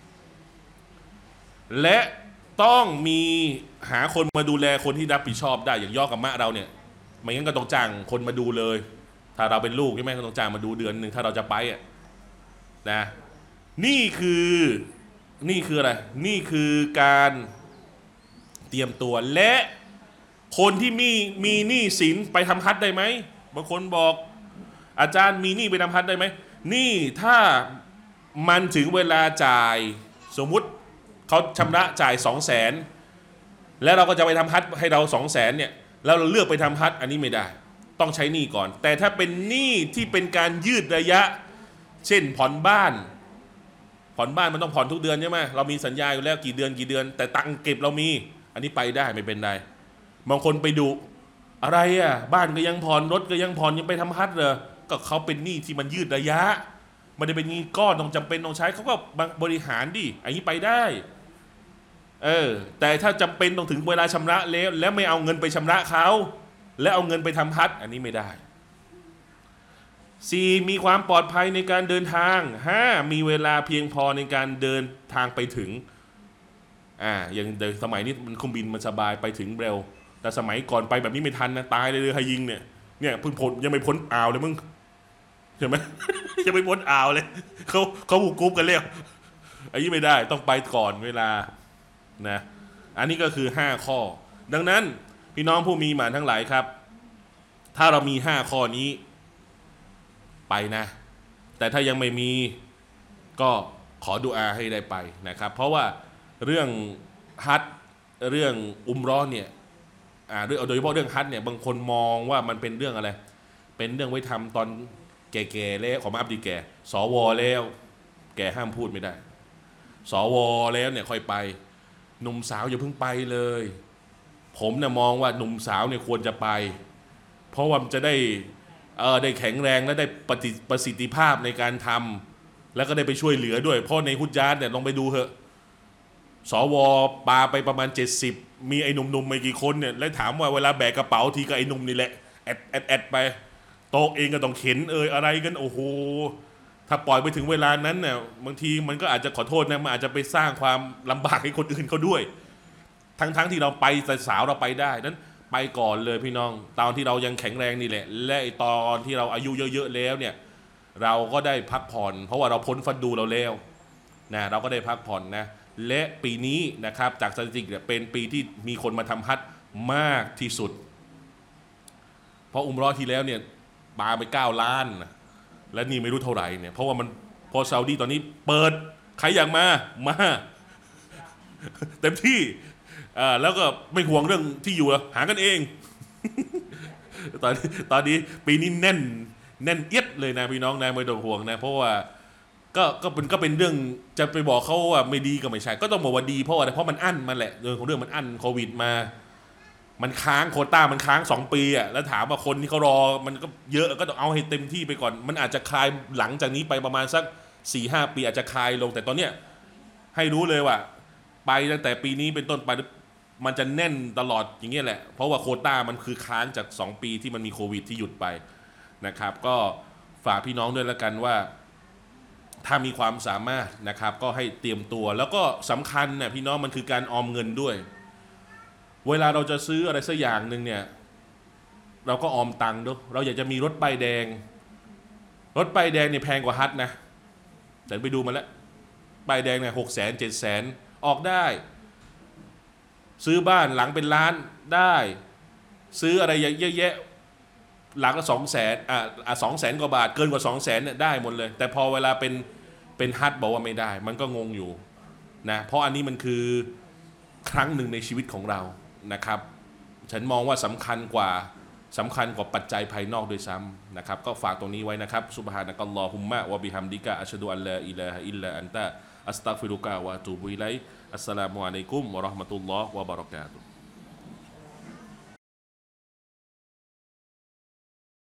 และต้องมีหาคนมาดูแลคนที่รับผิดชอบได้อย่างย่อกับมะเราเนี่ยไม่งั้นก็ต้องจ้างคนมาดูเลยถ้าเราเป็นลูกใช่ไหมก็ต้องจ้างมาดูเดือนหนึ่งถ้าเราจะไปนะนี่คืออะไรนี่คือการเตรียมตัวและคนที่มีหนี้สินไปทำฮัจญ์ได้ไหมบางคนบอกอาจารย์มีหนี้ไปทำฮัจญ์ได้ไหมนี่ถ้ามันถึงเวลาจ่ายสมมุติเขาชำระจ่าย200,000 แล้วเราก็จะไปทำฮัจญ์ให้เรา200,000เนี่ยแล้วเราเลือกไปทำฮัจญ์อันนี้ไม่ได้ต้องใช้หนี้ก่อนแต่ถ้าเป็นหนี้ที่เป็นการยืดระยะเช่นผ่อนบ้านมันต้องผ่อนทุกเดือนใช่ไหมเรามีสัญญาอยู่แล้วกี่เดือนแต่ตังค์เก็บเรามีอันนี้ไปได้ไม่เป็นไรบางคนไปดูอะไรอ่ะบ้านก็ยังผ่อนรถก็ยังผ่อนยังไปทำฮัจญ์เลยก็เขาเป็นหนี้ที่มันยืดระยะไม่ได้เป็นหนี้ก้อนต้องจำเป็นต้องใช้เขาก็บริหารดิอันนี้ไปได้แต่ถ้าจำเป็นต้องถึงเวลาชำระแล้วไม่เอาเงินไปชำระเขาและเอาเงินไปทำฮัจญ์อันนี้ไม่ได้ 4. มีความปลอดภัยในการเดินทาง 5. มีเวลาเพียงพอในการเดินทางไปถึงอย่างสมัยนี้มันเครื่องบินมันสบายไปถึงเร็วแต่สมัยก่อนไปแบบนี้ไม่ทันนะตายเลยฮายิงเนี่ยเพิ่งพ้นยังไม่พ้นอ่าวเลยมึงใช่ไหม ยังไม่พ้นอ่าวเลยเขาบุกกรุ๊ปกันแล้วอันนี้ไม่ได้ต้องไปก่อนเวลานะอันนี้ก็คือ5ข้อดังนั้นพี่น้องผู้มีหมานทั้งหลายครับถ้าเรามี5ข้อนี้ไปนะแต่ถ้ายังไม่มีก็ขอดุอาให้ได้ไปนะครับเพราะว่าเรื่องฮัจญ์เรื่องอุมเราะห์เนี่ยโดยเฉพาะเรื่องฮัจญ์เนี่ยบางคนมองว่ามันเป็นเรื่องอะไรเป็นเรื่องไว้ทำตอนแก่ๆแล้วขอมาอับดีแก่สวแล้วแก่ห้ามพูดไม่ได้สวแล้วเนี่ยค่อยไปหนุ่มสาวอย่าเพิ่งไปเลยผมเนี่ยมองว่าหนุ่มสาวเนี่ยควรจะไปเพราะว่ามันจะได้แข็งแรงและได้ประสิทธิภาพในการทำแล้วก็ได้ไปช่วยเหลือด้วยเพราะในฮุจญาตเนี่ยลองไปดูเถอะสวปาไปประมาณ70มีไอ้หนุ่มๆไม่กี่คนเนี่ยแล้วถามว่าเวลาแบกกระเป๋าทีก็ไอ้หนุ่มนี่แหละแอดไปโต๊ะเองก็ต้องเข็นอะไรกันโอ้โหถ้าปล่อยไปถึงเวลานั้นเนี่ยบางทีมันก็อาจจะขอโทษนะมันอาจจะไปสร้างความลำบากให้คนอื่นเขาด้วยทั้งที่เราไปแต่สาวเราไปได้นั้นไปก่อนเลยพี่น้องตอนที่เรายังแข็งแรงนี่แหละและตอนที่เราอายุเยอะๆแล้วเนี่ยเราก็ได้พักผ่อนเพราะว่าเราพ้นฟันดูเราแล้วนะเราก็ได้พักผ่อนนะและปีนี้นะครับจากสถิติเนี่ยเป็นปีที่มีคนมาทำฮัจญ์มากที่สุดเพราะอุมเราะห์ที่แล้วเนี่ยปาไป9 ล้านและนี่ไม่รู้เท่าไหร่เนี่ยเพราะว่ามันพอซาอุดีตอนนี้เปิดใครอยากมาเต็มที่แล้วก็ไม่ห่วงเรื่องที่อยู่หากันเอง ตอนนี้ปีนี้แน่นเอียดเลยนะพี่น้องนะไม่ต้องห่วงนะเพราะว่าก็เป็นเรื่องจะไปบอกเขาว่าไม่ดีก็ไม่ใช่ก็ต้องบอกว่าดีเพราะอะไรเพราะมันอั้นมันแหละเรื่องของเรื่องมันอั้นโควิดมามันค้างโควต้ามันค้าง2 ปีแล้วถามว่าคนที่เขารอมันก็เยอะก็ต้องเอาให้เต็มที่ไปก่อนมันอาจจะคลายหลังจากนี้ไปประมาณสัก 4-5 ปีอาจจะคลายลงแต่ตอนเนี้ยให้รู้เลยว่าไปตั้งแต่ปีนี้เป็นต้นไปมันจะแน่นตลอดอย่างเงี้ยแหละเพราะว่าโควต้ามันคือค้างจาก2 ปีที่มันมีโควิดที่หยุดไปนะครับก็ฝากพี่น้องด้วยแล้วกันว่าถ้ามีความสามารถนะครับก็ให้เตรียมตัวแล้วก็สำคัญเนี่ยพี่น้องมันคือการออมเงินด้วยเวลาเราจะซื้ออะไรสักอย่างหนึ่งเนี่ยเราก็ออมตังค์ด้วยเราอยากจะมีรถป้ายแดงเนี่ยแพงกว่าฮัจญ์นะแต่ไปดูมาแล้วป้ายแดงเนี่ย600,000 700,000ออกได้ซื้อบ้านหลังเป็นล้านได้ซื้ออะไรเยอะแยะหลังละ200,000 200,000 กว่าบาทเกินกว่า200,000เนี่ยได้หมดเลยแต่พอเวลาเป็นฮัจญ์บอกว่าไม่ได้มันก็งงอยู่นะเพราะอันนี้มันคือครั้งหนึ่งในชีวิตของเรานะครับฉันมองว่าสำคัญกว่าปัจจัยภายนอกด้วยซ้ำนะครับก็ฝากตรงนี้ไว้นะครับซุบฮานะกัลลอฮุมมะวะบิฮัมดิกะอัชฮะดุอัลลาอิลาฮะอิลลาอันตะอัสตัฆฟิรุกะวะอะตูบุอิลัยอัสสลามุอะลัยกุมวะเราะห์มะตุลลอฮ์วะบะเราะกาตุฮ์